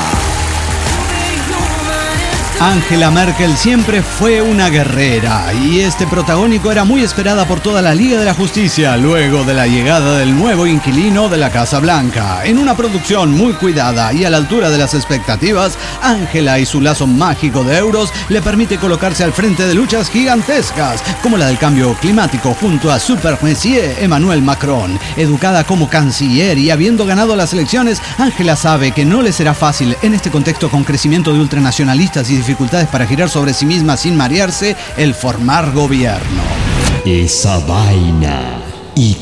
Angela Merkel siempre fue una guerrera y este protagónico era muy esperada por toda la Liga de la Justicia luego de la llegada del nuevo inquilino de la Casa Blanca. En una producción muy cuidada y a la altura de las expectativas, Angela y su lazo mágico de euros le permite colocarse al frente de luchas gigantescas como la del cambio climático junto a Super Monsieur Emmanuel Macron. Educada como canciller y habiendo ganado las elecciones, Angela sabe que no le será fácil en este contexto con crecimiento de ultranacionalistas y dificultades para girar sobre sí misma sin marearse, el formar gobierno. Esa vaina. It.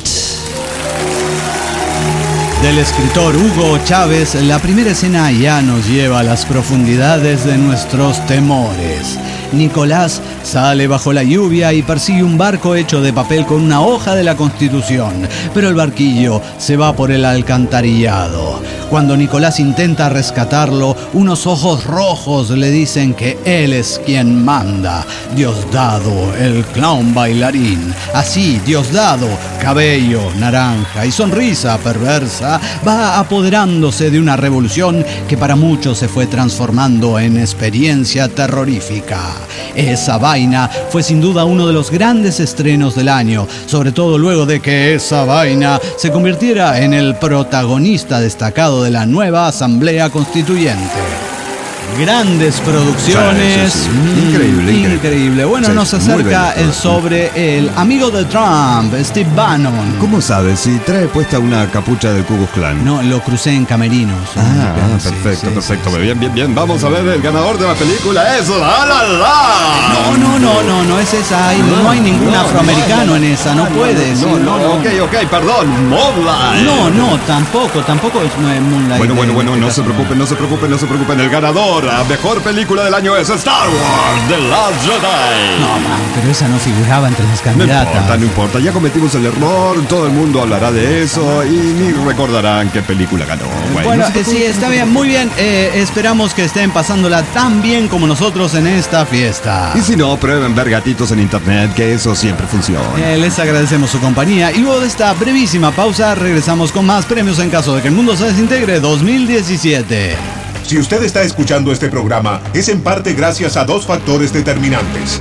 Del escritor Hugo Chávez, la primera escena ya nos lleva a las profundidades de nuestros temores. Nicolás sale bajo la lluvia y persigue un barco hecho de papel con una hoja de la Constitución, pero el barquillo se va por el alcantarillado. Cuando Nicolás intenta rescatarlo, unos ojos rojos le dicen que él es quien manda. Diosdado, el clown bailarín. Así, Diosdado, cabello naranja y sonrisa perversa, va apoderándose de una revolución que para muchos se fue transformando en experiencia terrorífica. Esa vaina fue sin duda uno de los grandes estrenos del año, sobre todo luego de que Esa vaina se convirtiera en el protagonista destacado de la nueva Asamblea Constituyente. Grandes producciones. Sí, sí, sí. Increíble, increíble. increíble. Bueno, sí, nos acerca el sobre el amigo de Trump, Steve Bannon. ¿Cómo sabes? Si trae puesta una capucha del Ku Klux Klan. No, lo crucé en camerinos. Ah, ah sí, perfecto, sí, perfecto. Sí, sí. Bien, bien, bien. Vamos a ver el ganador de la película. ¡Es La La La! No, no, no, no, no es esa. Hay, no, no hay ningún no, afroamericano no, en esa. No, no puedes. No, no, no, ok, ok, perdón. Moonlight. No, no, tampoco, tampoco es Moonlight. Bueno, bueno, bueno, no se preocupen, no se preocupen, no se preocupen. El ganador ahora, mejor película del año es Star Wars, The Last Jedi. No, man, pero esa no figuraba entre las candidatas. No importa, no importa, ya cometimos el error, todo el mundo hablará de eso y ni recordarán qué película ganó. Bueno, bueno eh, sí, está bien, muy bien. Eh, esperamos que estén pasándola tan bien como nosotros en esta fiesta. Y si no, prueben ver gatitos en internet, que eso siempre funciona. Eh, les agradecemos su compañía y luego de esta brevísima pausa regresamos con más premios en caso de que el mundo se desintegre dos mil diecisiete. Si usted está escuchando este programa, es en parte gracias a dos factores determinantes.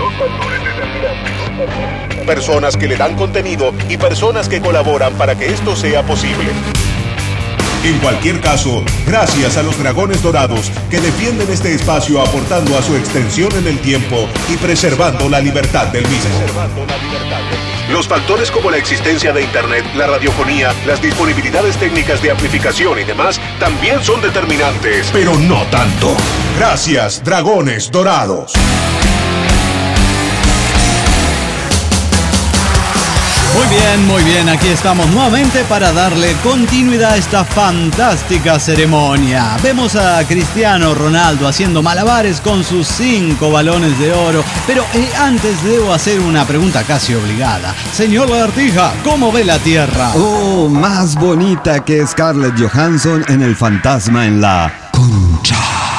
Personas que le dan contenido y personas que colaboran para que esto sea posible. En cualquier caso, gracias a los Dragones Dorados que defienden este espacio aportando a su extensión en el tiempo y preservando la libertad del mismo. Los factores como la existencia de Internet, la radiofonía, las disponibilidades técnicas de amplificación y demás también son determinantes, pero no tanto. Gracias, Dragones Dorados. Muy bien, muy bien, aquí estamos nuevamente para darle continuidad a esta fantástica ceremonia. Vemos a Cristiano Ronaldo haciendo malabares con sus cinco balones de oro, pero eh, antes debo hacer una pregunta casi obligada. Señor Lagartija, ¿cómo ve la Tierra? Oh, más bonita que Scarlett Johansson en El Fantasma en la Concha.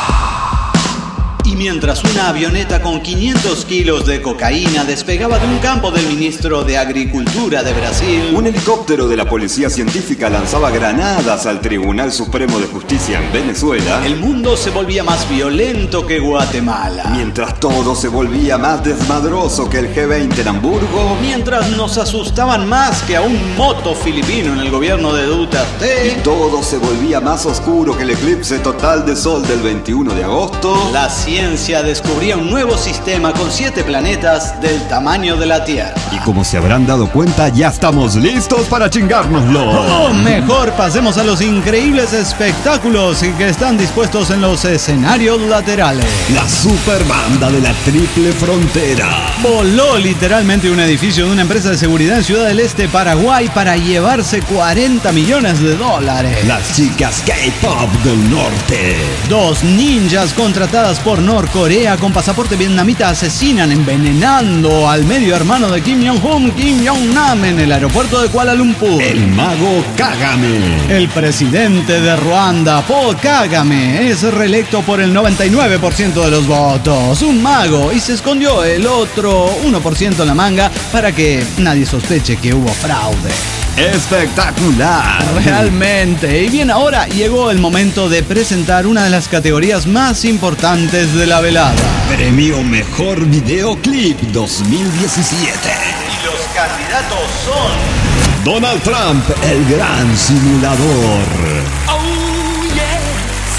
Y mientras una avioneta con quinientos kilos de cocaína despegaba de un campo del ministro de Agricultura de Brasil, un helicóptero de la policía científica lanzaba granadas al Tribunal Supremo de Justicia en Venezuela, el mundo se volvía más violento que Guatemala. Mientras todo se volvía más desmadroso que el G veinte en Hamburgo, mientras nos asustaban más que a un moto filipino en el gobierno de Duterte, y todo se volvía más oscuro que el eclipse total de sol del veintiuno de agosto, la ciencia descubría un nuevo sistema con siete planetas del tamaño de la Tierra. Y como se habrán dado cuenta, ya estamos listos para chingárnoslo. Oh, mejor pasemos a los increíbles espectáculos que están dispuestos en los escenarios laterales. La super banda de la Triple Frontera voló literalmente un edificio de una empresa de seguridad en Ciudad del Este, Paraguay, para llevarse cuarenta millones de dólares. Las chicas K-pop del norte. Dos ninjas contratadas por Norcorea con pasaporte vietnamita asesinan envenenando al medio hermano de Kim Jong-un, Kim Jong-nam, en el aeropuerto de Kuala Lumpur. El mago Kagame. El presidente de Ruanda, Paul Kagame, es reelecto por el noventa y nueve por ciento de los votos. Un mago, y se escondió el otro uno por ciento en la manga para que nadie sospeche que hubo fraude. Espectacular. Realmente. Y bien, ahora llegó el momento de presentar una de las categorías más importantes de la velada. Premio Mejor Videoclip dos mil diecisiete. Y los candidatos son Donald Trump, el gran simulador. Oh, yes.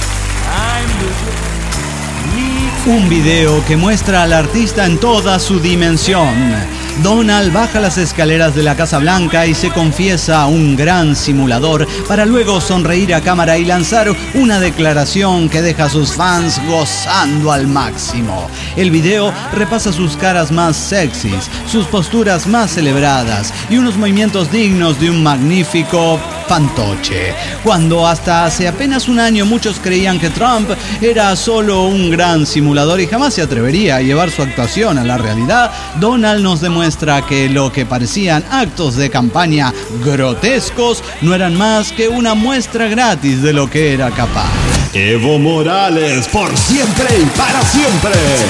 Un video que muestra al artista en toda su dimensión. Donald baja las escaleras de la Casa Blanca y se confiesa un gran simulador para luego sonreír a cámara y lanzar una declaración que deja a sus fans gozando al máximo. El video repasa sus caras más sexys, sus posturas más celebradas y unos movimientos dignos de un magnífico fantoche. Cuando hasta hace apenas un año muchos creían que Trump era solo un gran simulador y jamás se atrevería a llevar su actuación a la realidad, Donald nos demuestra que lo que parecían actos de campaña grotescos no eran más que una muestra gratis de lo que era capaz. Evo Morales, por siempre y para siempre.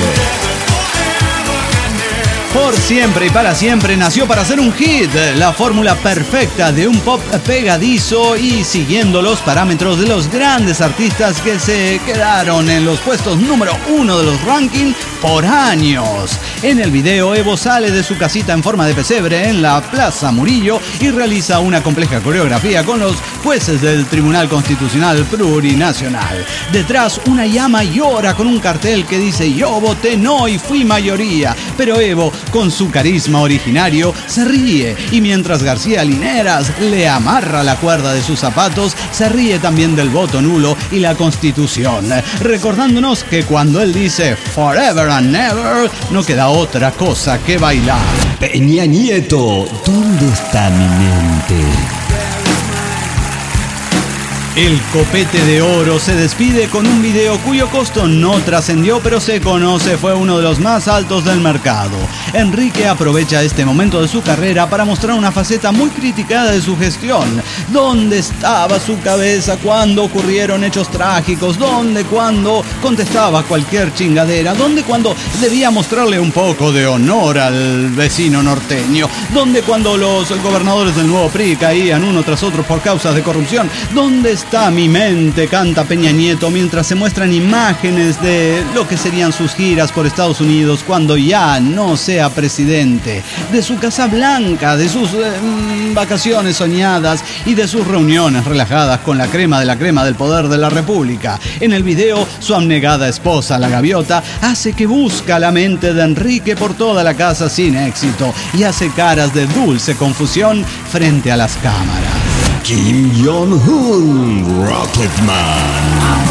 Por siempre y para siempre nació para ser un hit, la fórmula perfecta de un pop pegadizo y siguiendo los parámetros de los grandes artistas que se quedaron en los puestos número uno de los rankings por años. En el video, Evo sale de su casita en forma de pesebre en la Plaza Murillo y realiza una compleja coreografía con los jueces del Tribunal Constitucional Plurinacional. Detrás, una llama llora con un cartel que dice: yo voté no y fui mayoría, pero Evo, con su carisma originario, se ríe y mientras García Lineras le amarra la cuerda de sus zapatos, se ríe también del voto nulo y la Constitución, recordándonos que cuando él dice forever and never, no queda otra cosa que bailar. Peña Nieto, ¿dónde está mi mente? El copete de oro se despide con un video cuyo costo no trascendió, pero se conoce fue uno de los más altos del mercado. Enrique aprovecha este momento de su carrera para mostrar una faceta muy criticada de su gestión. ¿Dónde estaba su cabeza cuando ocurrieron hechos trágicos? ¿Dónde cuando contestaba cualquier chingadera? ¿Dónde cuando debía mostrarle un poco de honor al vecino norteño? ¿Dónde cuando los gobernadores del nuevo P R I caían uno tras otro por causas de corrupción? ¿Dónde está mi mente? Canta Peña Nieto mientras se muestran imágenes de lo que serían sus giras por Estados Unidos cuando ya no sea presidente, de su Casa Blanca, de sus eh, vacaciones soñadas y de sus reuniones relajadas con la crema de la crema del poder de la República. En el video, su abnegada esposa, la gaviota, hace que busca la mente de Enrique por toda la casa sin éxito y hace caras de dulce confusión frente a las cámaras. Kim Jong-un, Rocketman.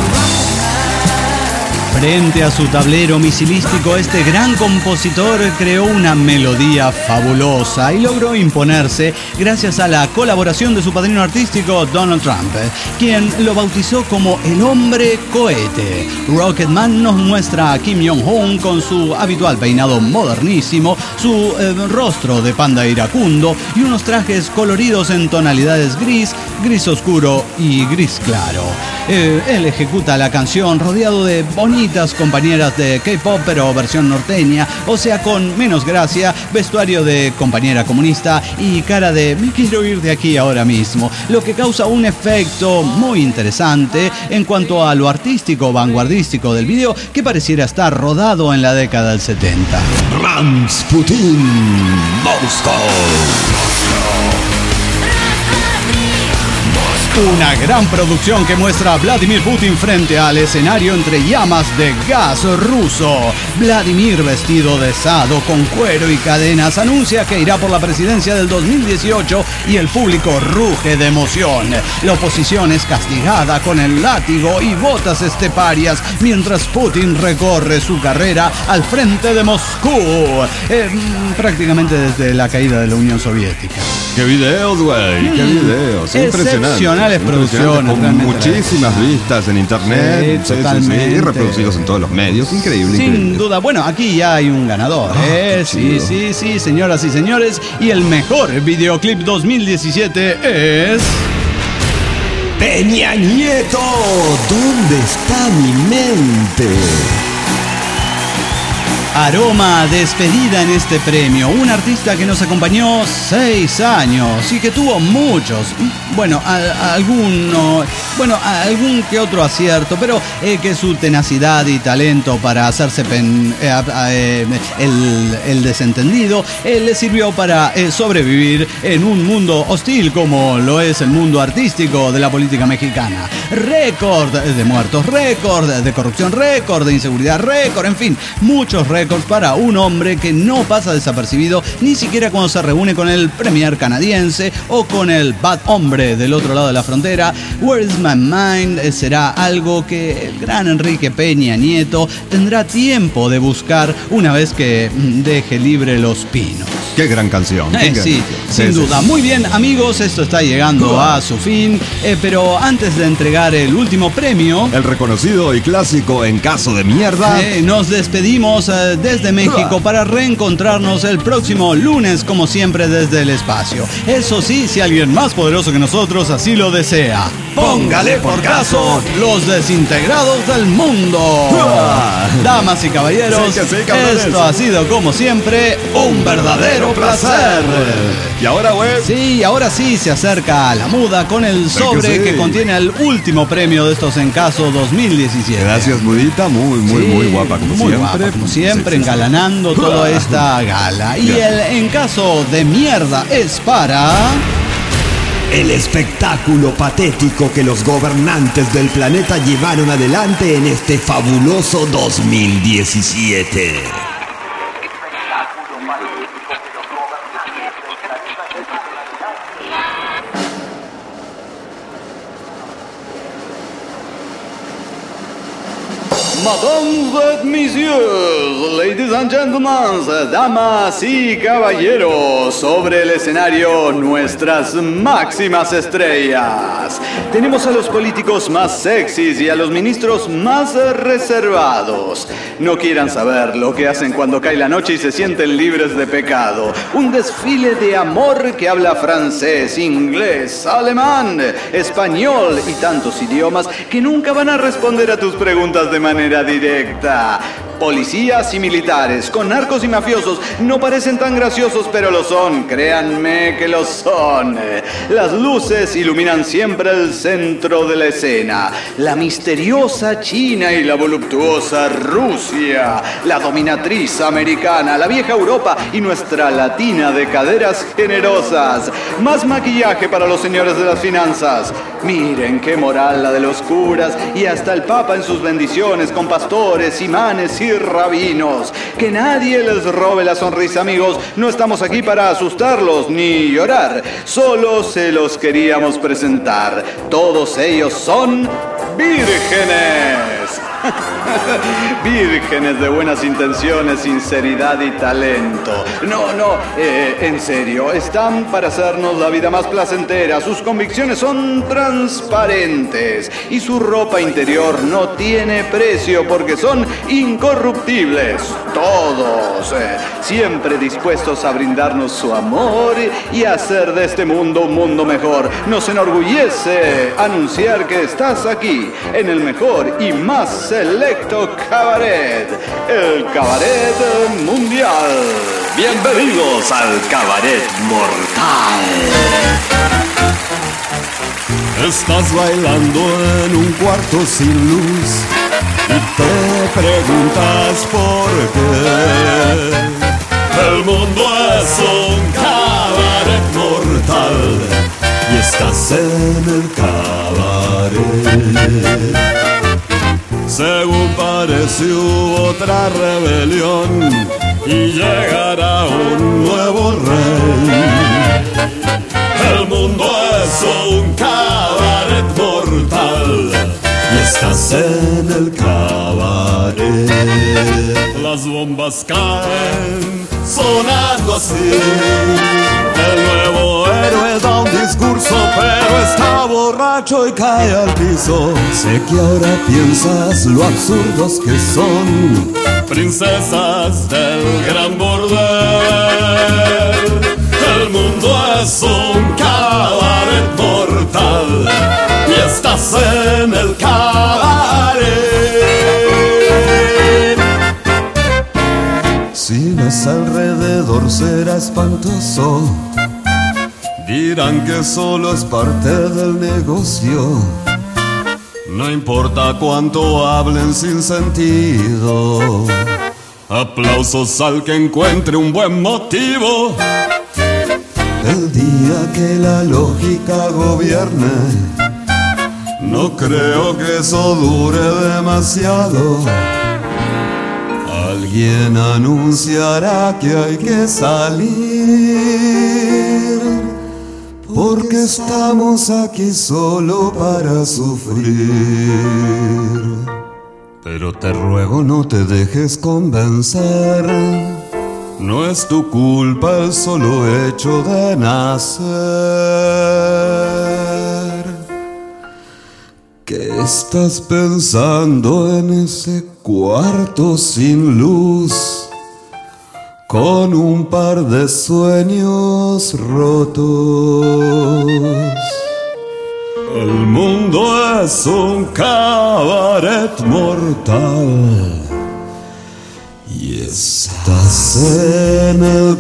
Frente a su tablero misilístico, este gran compositor creó una melodía fabulosa y logró imponerse gracias a la colaboración de su padrino artístico Donald Trump, quien lo bautizó como el hombre cohete. Rocketman nos muestra a Kim Jong-un con su habitual peinado modernísimo, su eh, rostro de panda iracundo y unos trajes coloridos en tonalidades gris, gris oscuro y gris claro. Eh, él ejecuta la canción rodeado de bonitas compañeras de K-pop, pero versión norteña, o sea, con menos gracia, vestuario de compañera comunista y cara de me quiero ir de aquí ahora mismo, lo que causa un efecto muy interesante en cuanto a lo artístico vanguardístico del video, que pareciera estar rodado en la década del setenta. Rasputin, Moscow. Una gran producción que muestra a Vladimir Putin frente al escenario entre llamas de gas ruso. Vladimir, vestido de sado, con cuero y cadenas, anuncia que irá por la presidencia del dos mil dieciocho y el público ruge de emoción. La oposición es castigada con el látigo y botas esteparias mientras Putin recorre su carrera al frente de Moscú, eh, prácticamente desde la caída de la Unión Soviética. ¡Qué videos, güey! ¡Qué videos! Excepcionales producciones. Con muchísimas vistas en internet. Sí, totalmente. Sí, sí, y reproducidos en todos los medios. Increíble, Sin increíble. duda. Bueno, aquí ya hay un ganador. Ah, ¿eh? Sí, sí, sí, señoras y señores. Y el mejor videoclip dos mil diecisiete es... Peña Nieto, ¿dónde está mi mente? Aroma despedida en este premio, un artista que nos acompañó seis años y que tuvo muchos, bueno, a, a alguno, bueno, a algún que otro acierto, pero eh, que su tenacidad y talento para hacerse pen, eh, eh, el, el desentendido eh, le sirvió para eh, sobrevivir en un mundo hostil como lo es el mundo artístico de la política mexicana. Récord de muertos, récord de corrupción, récord de inseguridad, récord, en fin, muchos récords para un hombre que no pasa desapercibido ni siquiera cuando se reúne con el premier canadiense o con el bad hombre del otro lado de la frontera. Where is my mind será algo que el gran Enrique Peña Nieto tendrá tiempo de buscar una vez que deje libre Los Pinos. Qué gran canción. Eh, qué sí, gran... sin sí, duda. Sí. Muy bien, amigos, esto está llegando a su fin, eh, pero antes de entregar el último premio, el reconocido y clásico En Caso de Mierda, eh, nos despedimos eh, desde México para reencontrarnos el próximo lunes, como siempre, desde el espacio. Eso sí, si alguien más poderoso que nosotros así lo desea. Póngale por caso los desintegrados del mundo. Damas y caballeros, sí, sí, esto ha sido como siempre un verdadero placer. Y ahora, güey. Sí, ahora sí se acerca a la muda con el sobre que, sí. que contiene el último premio de estos En Caso dos mil diecisiete. Gracias, Mudita. Muy, muy, sí, muy guapa como muy siempre. Guapa, como siempre, sí, engalanando sí. toda esta gala. Y el En Caso de Mierda es para... el espectáculo patético que los gobernantes del planeta llevaron adelante en este fabuloso dos mil diecisiete. Mesdames et messieurs, ladies and gentlemen, damas y caballeros, sobre el escenario nuestras máximas estrellas. Tenemos a los políticos más sexys y a los ministros más reservados. No quieran saber lo que hacen cuando cae la noche y se sienten libres de pecado. Un desfile de amor que habla francés, inglés, alemán, español y tantos idiomas que nunca van a responder a tus preguntas de manera directa. Policías y militares, con narcos y mafiosos, no parecen tan graciosos, pero lo son, créanme que lo son. Las luces iluminan siempre el centro de la escena. La misteriosa China y la voluptuosa Rusia, la dominatriz americana, la vieja Europa y nuestra latina de caderas generosas. Más maquillaje para los señores de las finanzas. Miren qué moral la de los curas y hasta el Papa en sus bendiciones con pastores, imanes y rabinos. Que nadie les robe la sonrisa, amigos. No estamos aquí para asustarlos ni llorar. Solo se los queríamos presentar. Todos ellos son vírgenes. Vírgenes de buenas intenciones, sinceridad y talento. No, no, eh, en serio, están para hacernos la vida más placentera. Sus convicciones son transparentes y su ropa interior no tiene precio porque son incorruptibles. Todos, eh, siempre dispuestos a brindarnos su amor y hacer de este mundo un mundo mejor. Nos enorgullece anunciar que estás aquí en el mejor y más selecto cabaret, el Cabaret Mundial. Bienvenidos al Cabaret Mortal. Estás bailando en un cuarto sin luz y te preguntas por qué. El mundo es un cabaret mortal y estás en el cabaret. Según parece hubo otra rebelión y llegará un nuevo rey. El mundo es un cabaret mortal y estás en el cabaret. Las bombas caen sonando así. El nuevo héroe da un discurso, pero está borracho y cae al piso. Sé que ahora piensas lo absurdos que son princesas del gran bordel. El mundo es un cabaret mortal y estás en el cabaret. Si ves alrededor será espantoso. Dirán que solo es parte del negocio. No importa cuánto hablen sin sentido. Aplausos al que encuentre un buen motivo. El día que la lógica gobierne, no creo que eso dure demasiado. Alguien anunciará que hay que salir, porque estamos aquí solo para sufrir. Pero te ruego no te dejes convencer. No es tu culpa el solo hecho de nacer. ¿Qué estás pensando en ese cuarto sin luz, con un par de sueños rotos? El mundo es un cabaret mortal y estás en el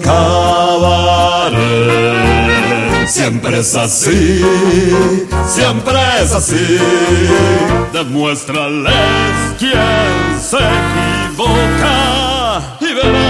cabaret. Siempre es así, siempre es así. Demuéstrales quién se equivoca y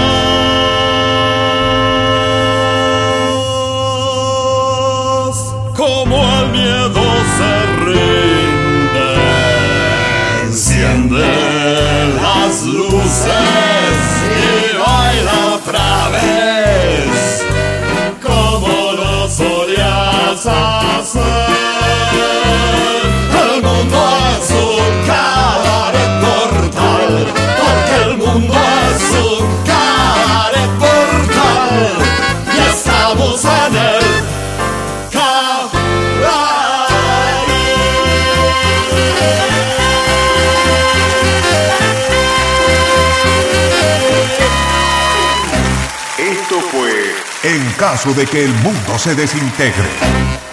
verás cómo el miedo se rinde. Enciende las luces y baila otra vez como lo solías hacer. El mundo es un cabaret mortal en caso de que el mundo se desintegre.